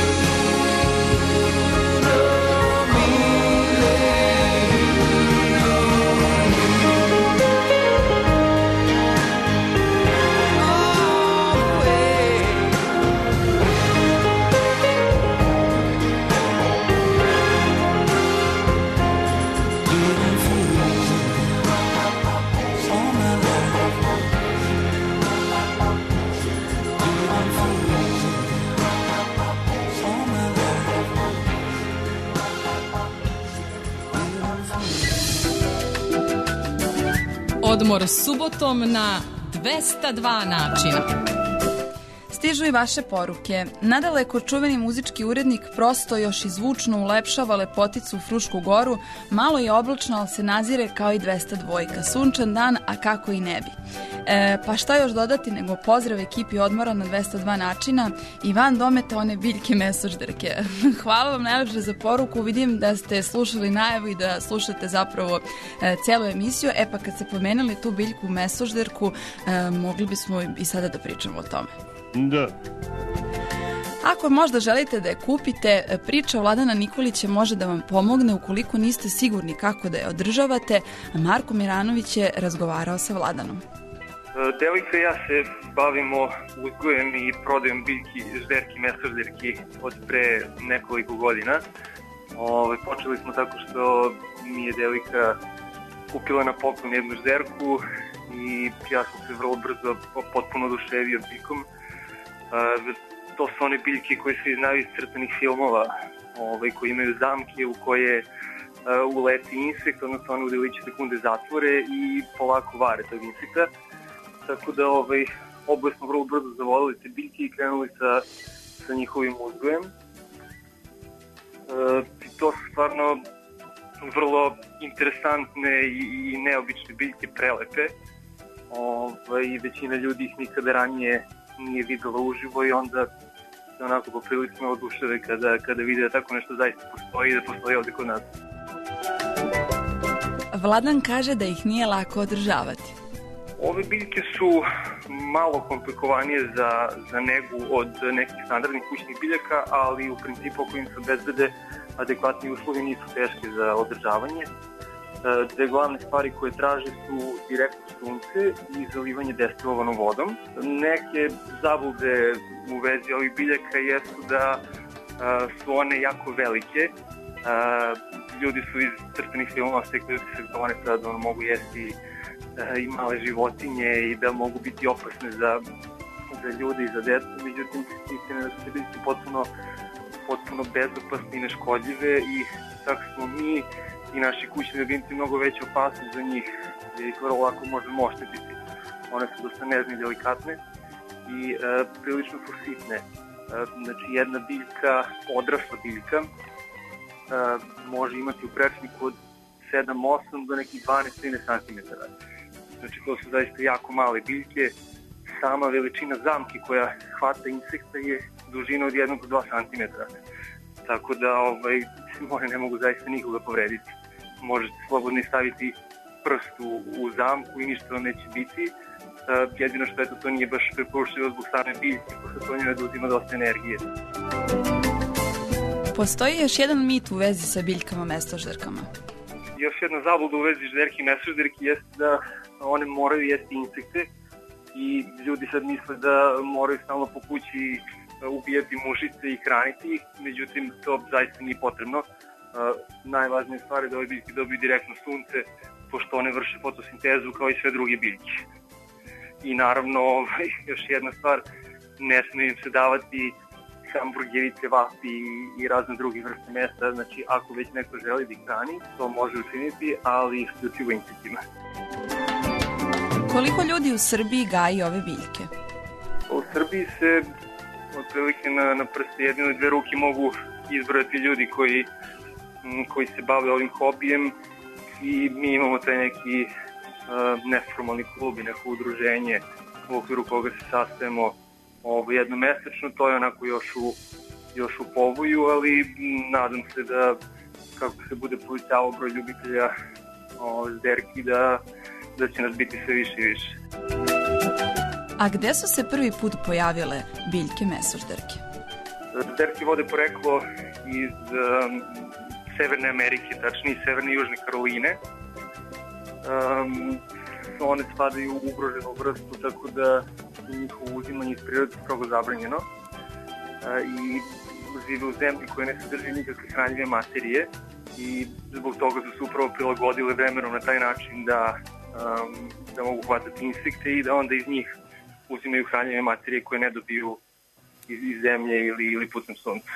Speaker 2: Odmor subotom na dvesta dva načina.
Speaker 4: Stižu i vaše poruke. Nadaleko čuveni muzički urednik prosto još i zvučno ulepšava lepoticu Frušku goru, malo je oblačno, ali se nazire kao i dvesta dva. Sunčan dan, a kako i ne bi. E, pa šta još dodati nego pozdrav ekipi Odmora na dvesta dva načina i van dometa one biljke mesožderke. Hvala vam najlepše za poruku, vidim da ste slušali najavu i da slušate zapravo e, celu emisiju. E pa kad ste pomenuli tu biljku mesožderku, e, mogli bismo i sada da pričamo o tome.
Speaker 12: Da.
Speaker 4: Ako možda želite da je kupite, priča Vladana Nikolića može da vam pomogne ukoliko niste sigurni kako da je održavate, a Marko Miranović je razgovarao sa Vladanom.
Speaker 15: Devojka i ja se bavimo uzgojem i prodajem biljki, žderki, mesožderki od pre nekoliko godina. Ove, počeli smo tako što mi je devojka kupila na poklon jednu žderku i ja sam se vrlo brzo potpuno oduševio biljkom. To su one biljke koje se znaju iz crtanih filmova, ove, koji imaju zamke u koje uh, uleti insekt, odnosno one u deliće sekunde zatvore i polako vare tog insekta. Tako da ovaj, oboje smo vrlo brzo zavolili te biljke i krenuli sa, sa njihovim uzgojem. E, to su stvarno vrlo interesantne i, i neobične biljke, prelepe. Ove, I većina ljudi ih nikada ranije nije videla uživo i onda se onako poprilično oduševe kada, kada vide da tako nešto zaista postoji i da postoji ovde kod nas.
Speaker 4: Vladan kaže da ih nije lako održavati.
Speaker 15: Ove biljke su malo komplikovanije za, za negu od nekih standardnih kućnih biljaka, ali u principu ako im se obezbede adekvatni uslovi nisu teške za održavanje. Dve glavne stvari koje traže su direktno sunce i zalivanje destilovanom vodom. Neke zablude u vezi ovih biljaka jesu da a, su one jako velike. A, ljudi su iz crtenih filmova stekli da se one sad ono, mogu jesti a, i male životinje i da mogu biti opasne za, za ljude i za decu. Međutim, istina da su te biljke potpuno, potpuno bezopasne i neškodljive i tako smo mi i naši kućni ljubimci mnogo veća opasnost za njih, jer ih vrlo lako možemo oštetiti. One su dosta nežne i delikatne i e, prilično su sitne. E, znači jedna biljka, odrasla biljka, e, može imati u prečniku od sedam osam do nekih dvanaest do trinaest centimetara. Znači to su zaista jako male biljke. Sama veličina zamke koja hvata insekta je dužina od jednog do dva centimetra. Tako da ovaj, one ne mogu zaista nikoga povrediti. Možete slobodno staviti prst u, u zamku i ništa vam neće biti. Uh, jedino što eto, to nije baš preporučljivo zbog same biljke, pošto to njoj oduzima dosta energije.
Speaker 4: Postoji još jedan mit u vezi sa biljkama mesožderkama.
Speaker 15: Još jedna zabluda u vezi žderki i mesožderki jeste da one moraju jesti insekte i ljudi sad misle da moraju stalno po kući ubijati mušice i hraniti ih, međutim to zaista nije potrebno. Uh, najvažnija stvar je da ove biljke dobiju direktno sunce, pošto one vrše fotosintezu kao i sve druge biljke. I naravno, ovaj, još jedna stvar, ne smije im se davati hamburgeri, cevapi i, i razne druge vrste mesa, znači ako već neko želi da ih hrani, to može učiniti, ali isključivo insektima.
Speaker 4: Koliko ljudi u Srbiji gaji ove biljke?
Speaker 15: U Srbiji se otprilike na, na prste jedne ili dve ruke mogu izbrojati ljudi koji, m, koji se bave ovim hobijem i mi imamo taj neki uh, neformalni klub i neko udruženje u okviru koga se sastajemo ovo, jednomesečno, to je onako još u, još u povoju, ali m, nadam se da kako se bude povećavao broj ljubitelja o, žderki da, da će nas biti sve više i više.
Speaker 4: A gde su se prvi put pojavile biljke mesožderke?
Speaker 15: Žderke vode poreklo iz um, Severne Amerike, tačnije iz Severne i Južne Karoline. Um, one spadaju u ugroženu vrstu, tako da je njihovo uzimanje iz prirode strogo zabranjeno. Uh, I žive u zemlji koja ne sadrži nikakve hranljive materije i zbog toga su se upravo prilagodile vremenom na taj način da, um, da mogu hvatati insekte i da onda iz njih uzimaju hranljive materije koje ne dobiju iz, iz zemlje ili, ili putem sunca.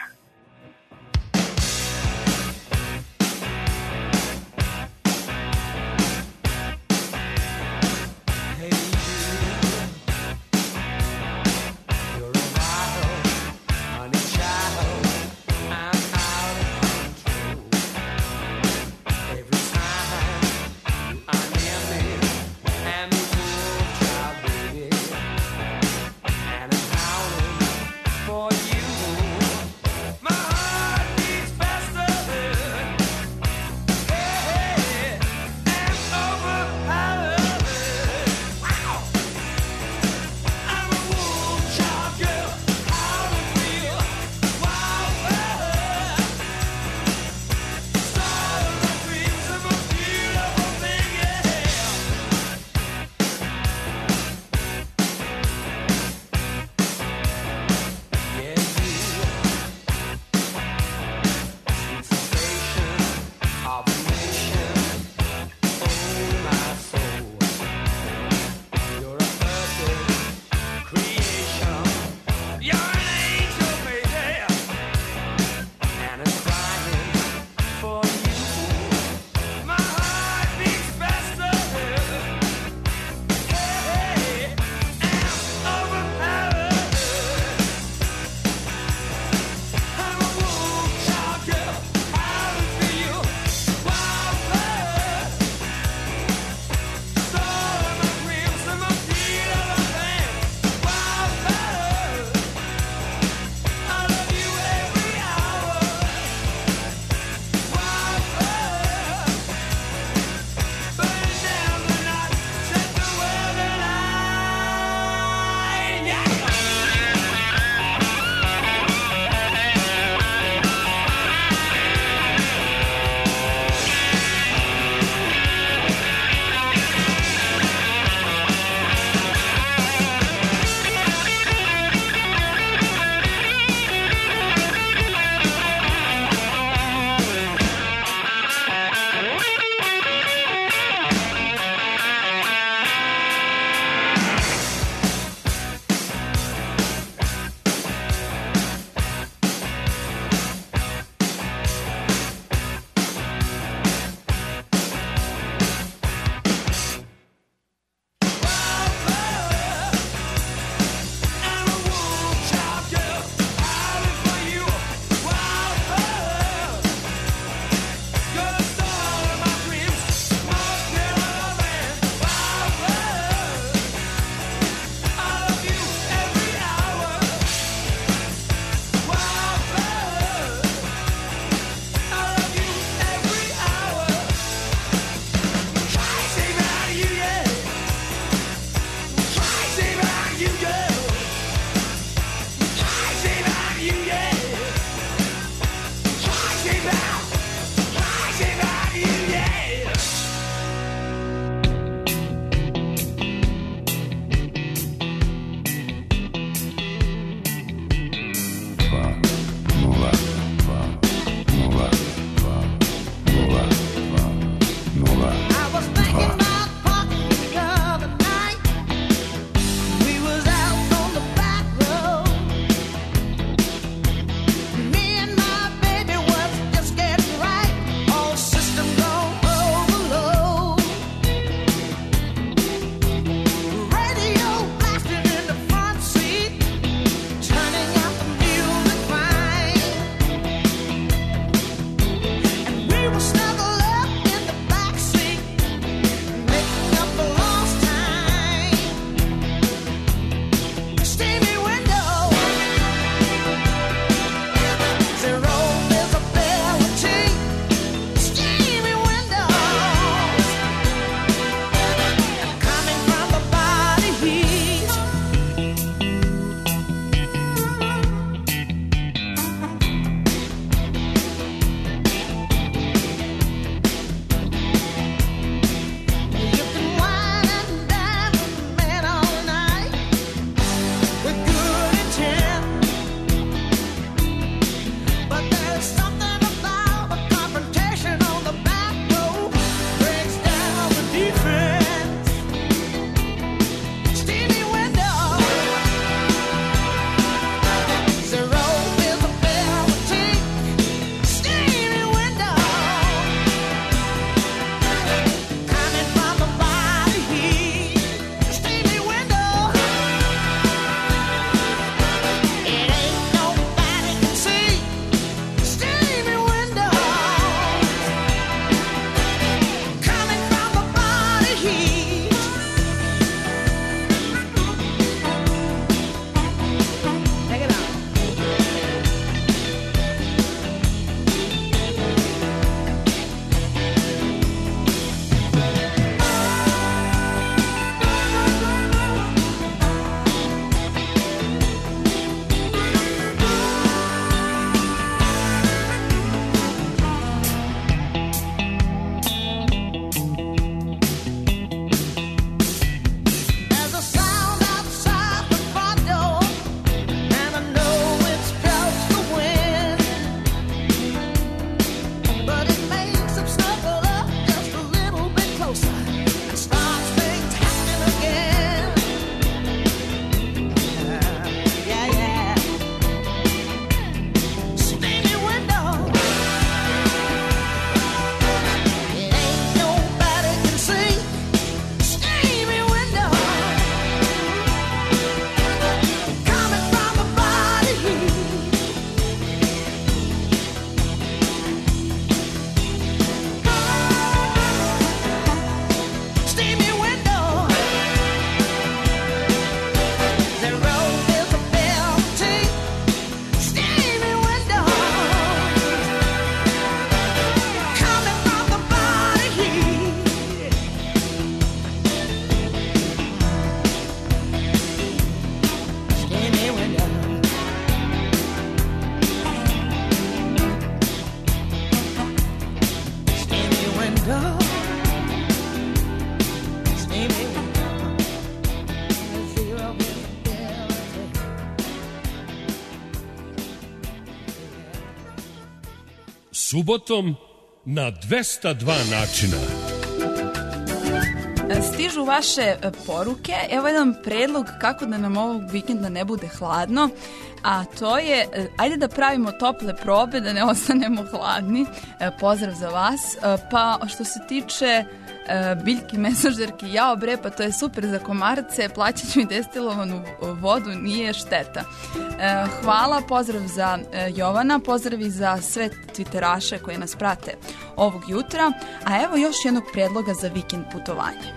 Speaker 16: Subotom na dvesta dva načina.
Speaker 4: Stižu vaše poruke. Evo jedan predlog kako da nam ovog vikenda ne bude hladno, a to je, ajde da pravimo tople probe da ne ostanemo hladni. Pozdrav za vas. Pa što se tiče biljki mesožderki, jao bre, pa to je super za komarce, plaćat ću i destilovanu vodu, nije šteta. Hvala, pozdrav za Jovana, pozdrav i za sve twitteraše koji nas prate ovog jutra, a evo još jednog predloga za vikend putovanje.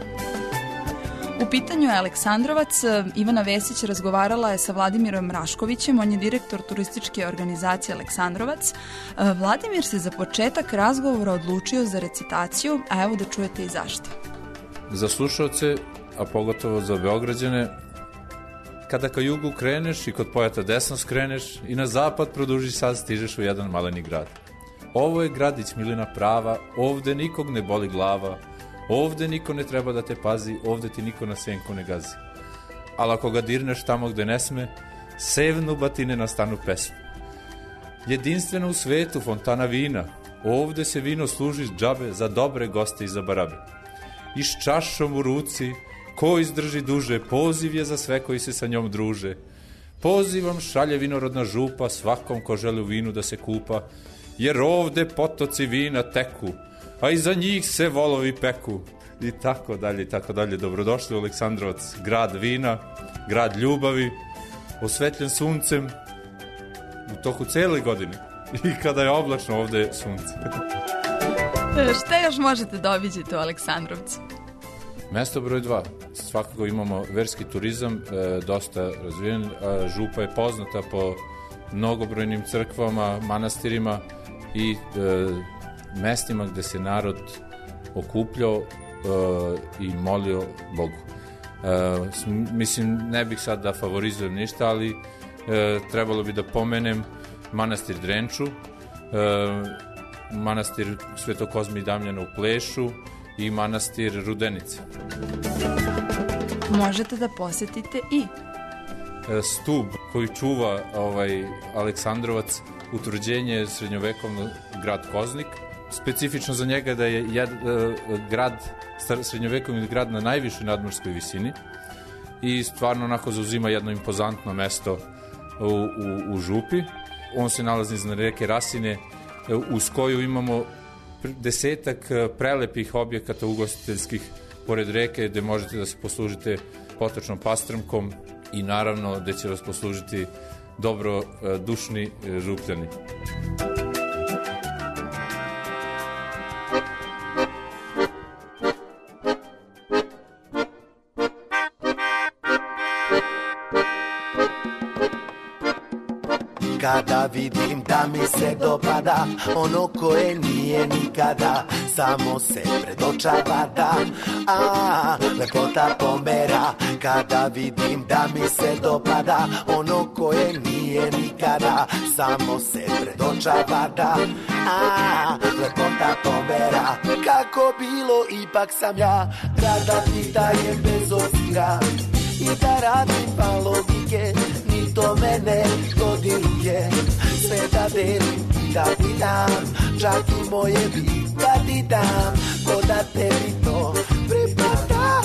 Speaker 4: U pitanju je Aleksandrovac. Ivana Vesić razgovarala je sa Vladimirom Raškovićem, on je direktor turističke organizacije Aleksandrovac. Vladimir se za početak razgovora odlučio za recitaciju, a evo da čujete i zašto.
Speaker 17: Za slušalce, a pogotovo za Beograđane, kada ka jugu kreneš i kod Pojata desno skreneš i na zapad produžiš sad, stižeš u jedan maleni grad. Ovo je gradić Milina prava, ovde nikog ne boli glava, ovde niko ne treba da te pazi, ovde ti niko na senku ne gazi. Ali ako ga dirneš tamo gde ne sme, sevnu batine nastanu pesme. Jedinstveno u svetu fontana vina, ovde se vino služi džabe za dobre goste i za barabe. I s čašom u ruci, ko izdrži duže, poziv je za sve koji se sa njom druže. Pozivam šalje vinorodna župa svakom ko želi u vinu da se kupa, jer ovde potoci vina teku, a iza njih se volovi peku. I tako dalje, i tako dalje. Dobrodošli u Aleksandrovac, grad vina, grad ljubavi, osvetljen suncem u toku cele godine. I kada je oblačno, ovde je sunce.
Speaker 4: Šta još možete da obiđete u Aleksandrovcu?
Speaker 17: Mesto broj dva. Svakako imamo verski turizam, e, dosta razvijen. E, župa je poznata po mnogobrojnim crkvama, manastirima i e, mestima gde se narod okupljao e, i molio Bogu. E, mislim, ne bih sad da favorizujem ništa, ali e, trebalo bi da pomenem manastir Drenču, e, manastir Svetog Kozme i Damljana u Plešu i manastir Rudenice.
Speaker 4: Možete da posetite i
Speaker 17: stub koji čuva ovaj Aleksandrovac, utvrđenje srednjovekovno grad Koznik. Specifično za njega da je jed, grad, srednjovekovni grad na najvišoj nadmorskoj visini i stvarno onako zauzima jedno impozantno mesto u, u, u župi. On se nalazi iznad reke Rasine, uz koju imamo desetak prelepih objekata ugostiteljskih pored reke gde možete da se poslužite potočnom pastrmkom i naravno gde će vas poslužiti dobro dušni župljani.
Speaker 14: Kada vidim da mi se dopada ono koje nije nikada, samo se pred očava da, a lepota pomera. Kada vidim da mi se dopada ono koje nije nikada, samo se pred očava da, a lepota pomera. Kako bilo, ipak sam ja, kada ti dajem bez obzira i da radim pa logike, ni to mene dodiruje. Sve da delim, da ti dam, čak i moje bi da ti dam, ko da tebi to pripada.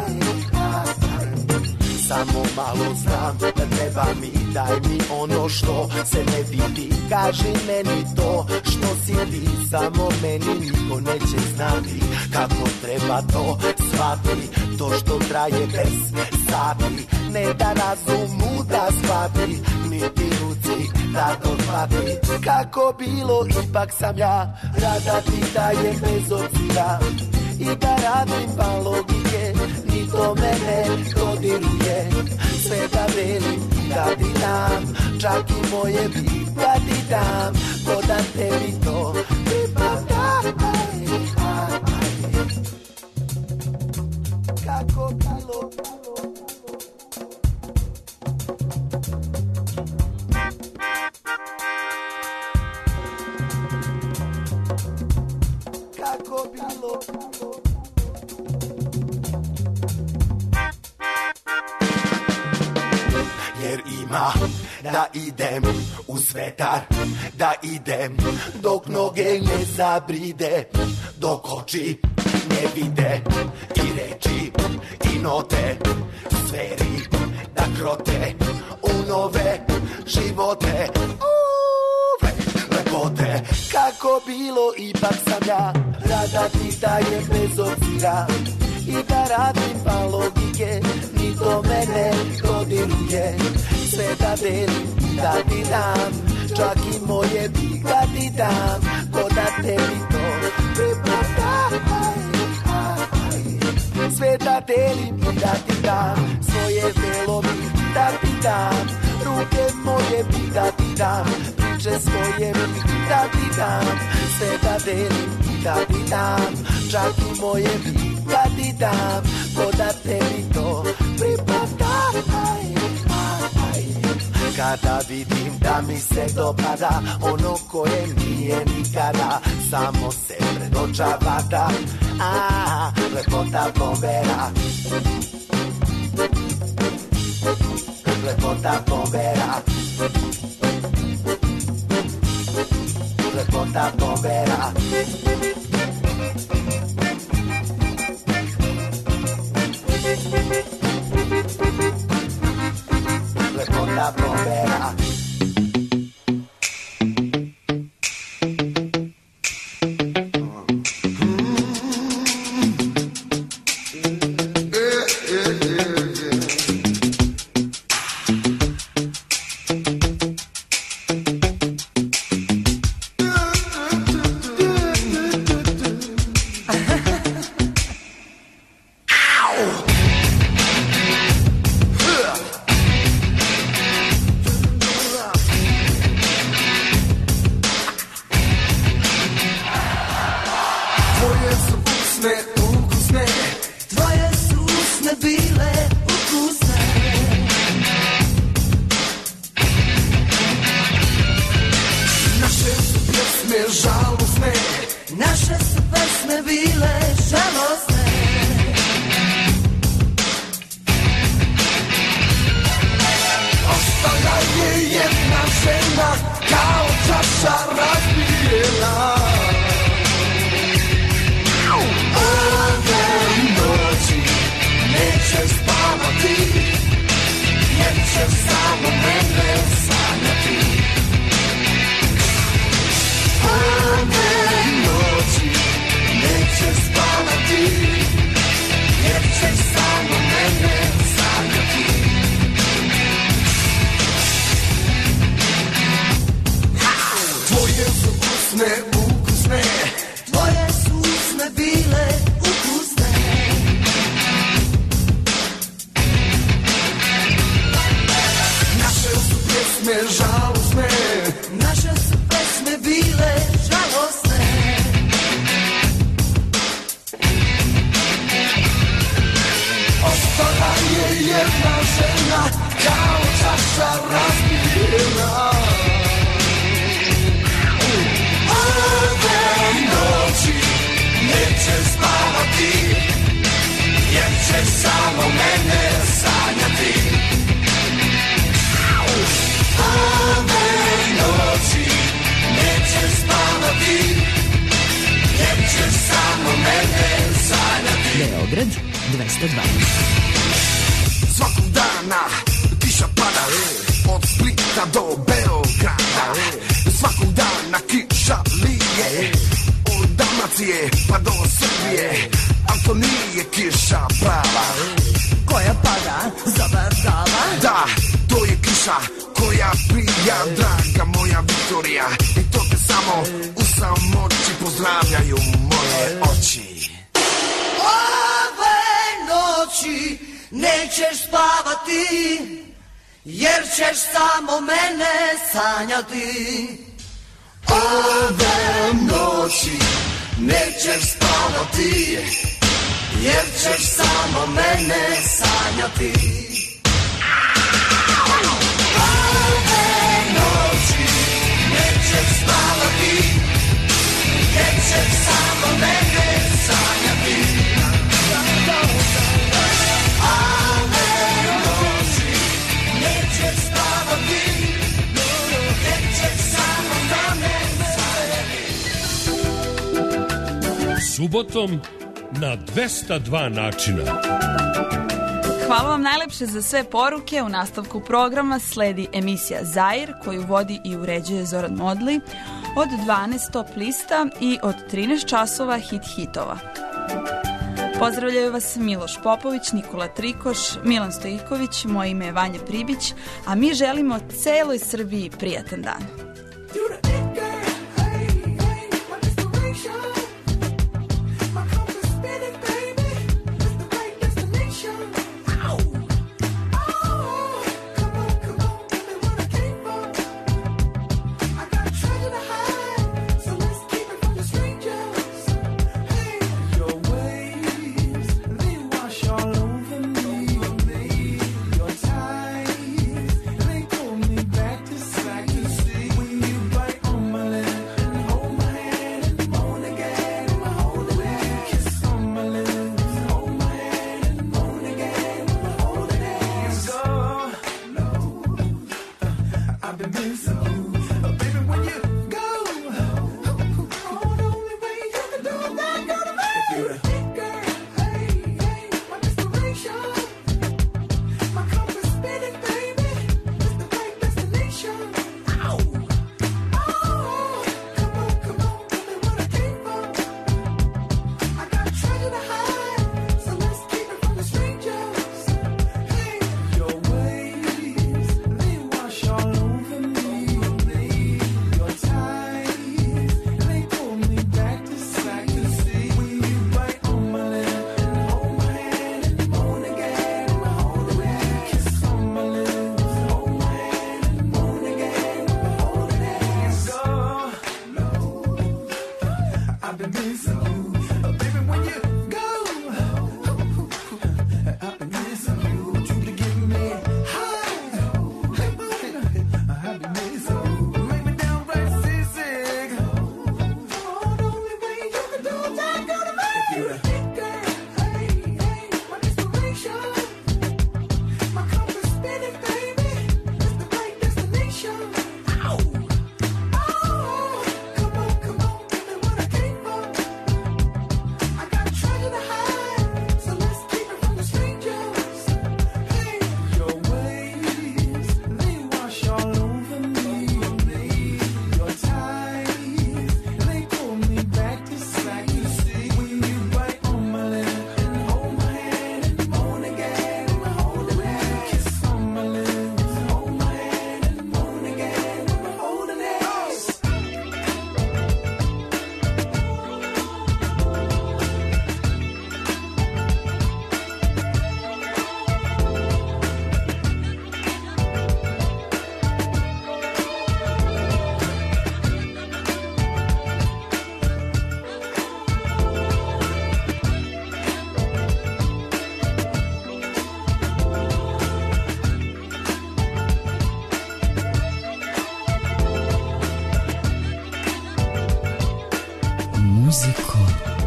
Speaker 14: Samo malo znam da treba mi, daj mi ono što se ne vidi. Kaži meni to što si ti, samo meni niko neće znati kako treba to shvati. To što traje bez sati, ne da razumu da shvati, niti ruci da dohvati. Kako bilo, ipak sam ja, rada ti dajem bez obzira i da radim pa logike, ni to mene dodiruje. Sve da delim, da ti dam, čak i moje bi da ti dam, ko da tebi to pripada. Kako bilo, kako bilo, jer ima
Speaker 18: da idem u svetar, da idem dok noge ne zabride, dok oči ne vide i reči i note, sferi da krote u nove živote. Uve, lepote, kako bilo ipak sam ja, rada ti daje bez obzira i da radim pa logike, ni to mene dodiruje. Sve da delim i da ti dam, čak i moje bih da ti dam, ko da tebi to pripada. Sve da delim i da ti dam, svoje telo bih da ti dam, ruke moje bih da ti dam, priče svoje bih da ti dam. Sve da delim i da ti dam, čak i moje bih da ti dam, ko da tebi to pripada. Kada vidim da mi se dopada ono koje nije nikada, samo se pred oča vada, a lepota bombera, lepota bombera, lepota bombera. Lepota bombera.
Speaker 7: Beograd dvesta dva.
Speaker 18: Svakog dana kiša pada, od Splita do Beograda. Svakog dana kiša lije, od Dalmacije pa do Srbije. Al to nije kiša prava,
Speaker 7: koja pada zabardava.
Speaker 18: Da, to je kiša koja prija, draga moja Viktorija. I to te samo u samoći pozdravljaju moje oči.
Speaker 19: Noći nećeš spavati, jer ćeš samo mene sanjati.
Speaker 18: Ove noći nećeš spavati,
Speaker 19: jer ćeš samo mene sanjati.
Speaker 18: Ove noći nećeš spavati, jer ćeš samo mene sanjati.
Speaker 19: Nećeš spavati,
Speaker 16: Subotom na dvesta dva načina.
Speaker 4: Hvala vam najlepše za sve poruke. U nastavku programa sledi emisija Zair, koju vodi i uređuje Zoran Modli, od dvanaest top lista i od trinaest časova hit hitova. Pozdravljaju vas Miloš Popović, Nikola Trikoš, Milan Stojiković, moje ime je Vanja Pribić, a mi želimo celoj Srbiji prijatan dan.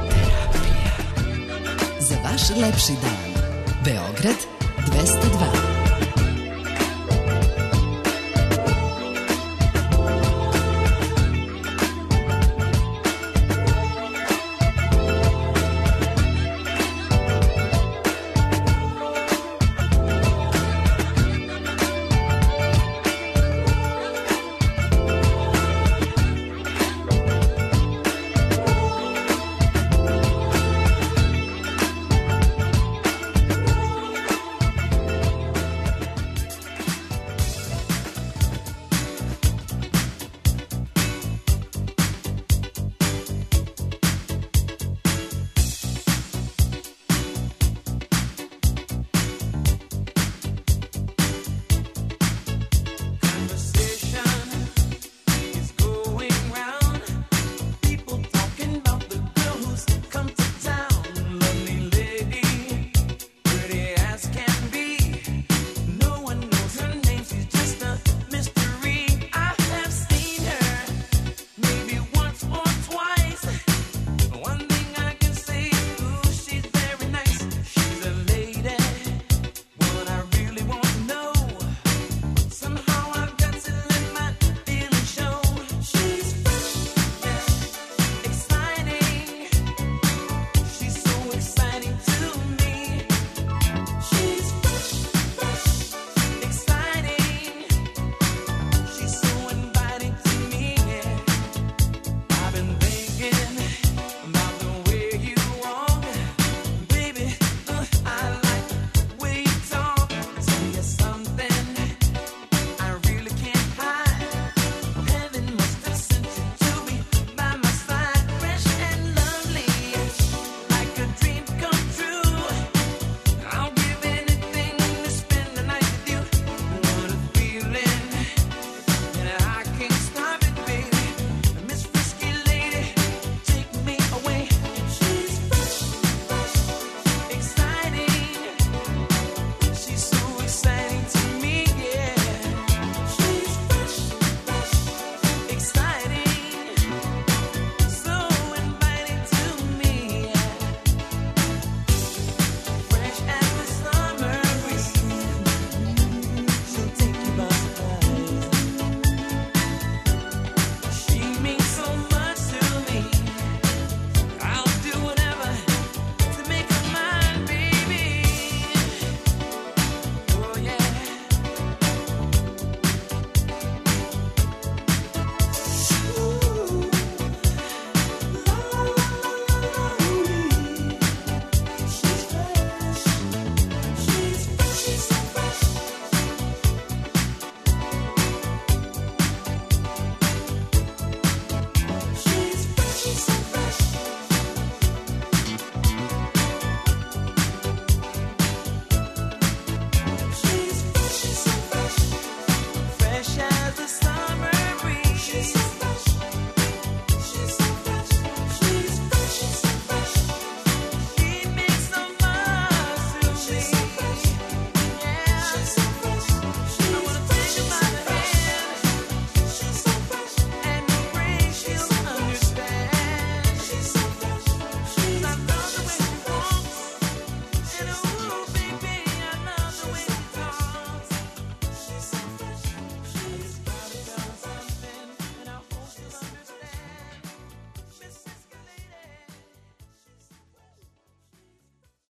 Speaker 20: Muzikoterapija. Za vaš lepši dan. Beograd dvesta dva.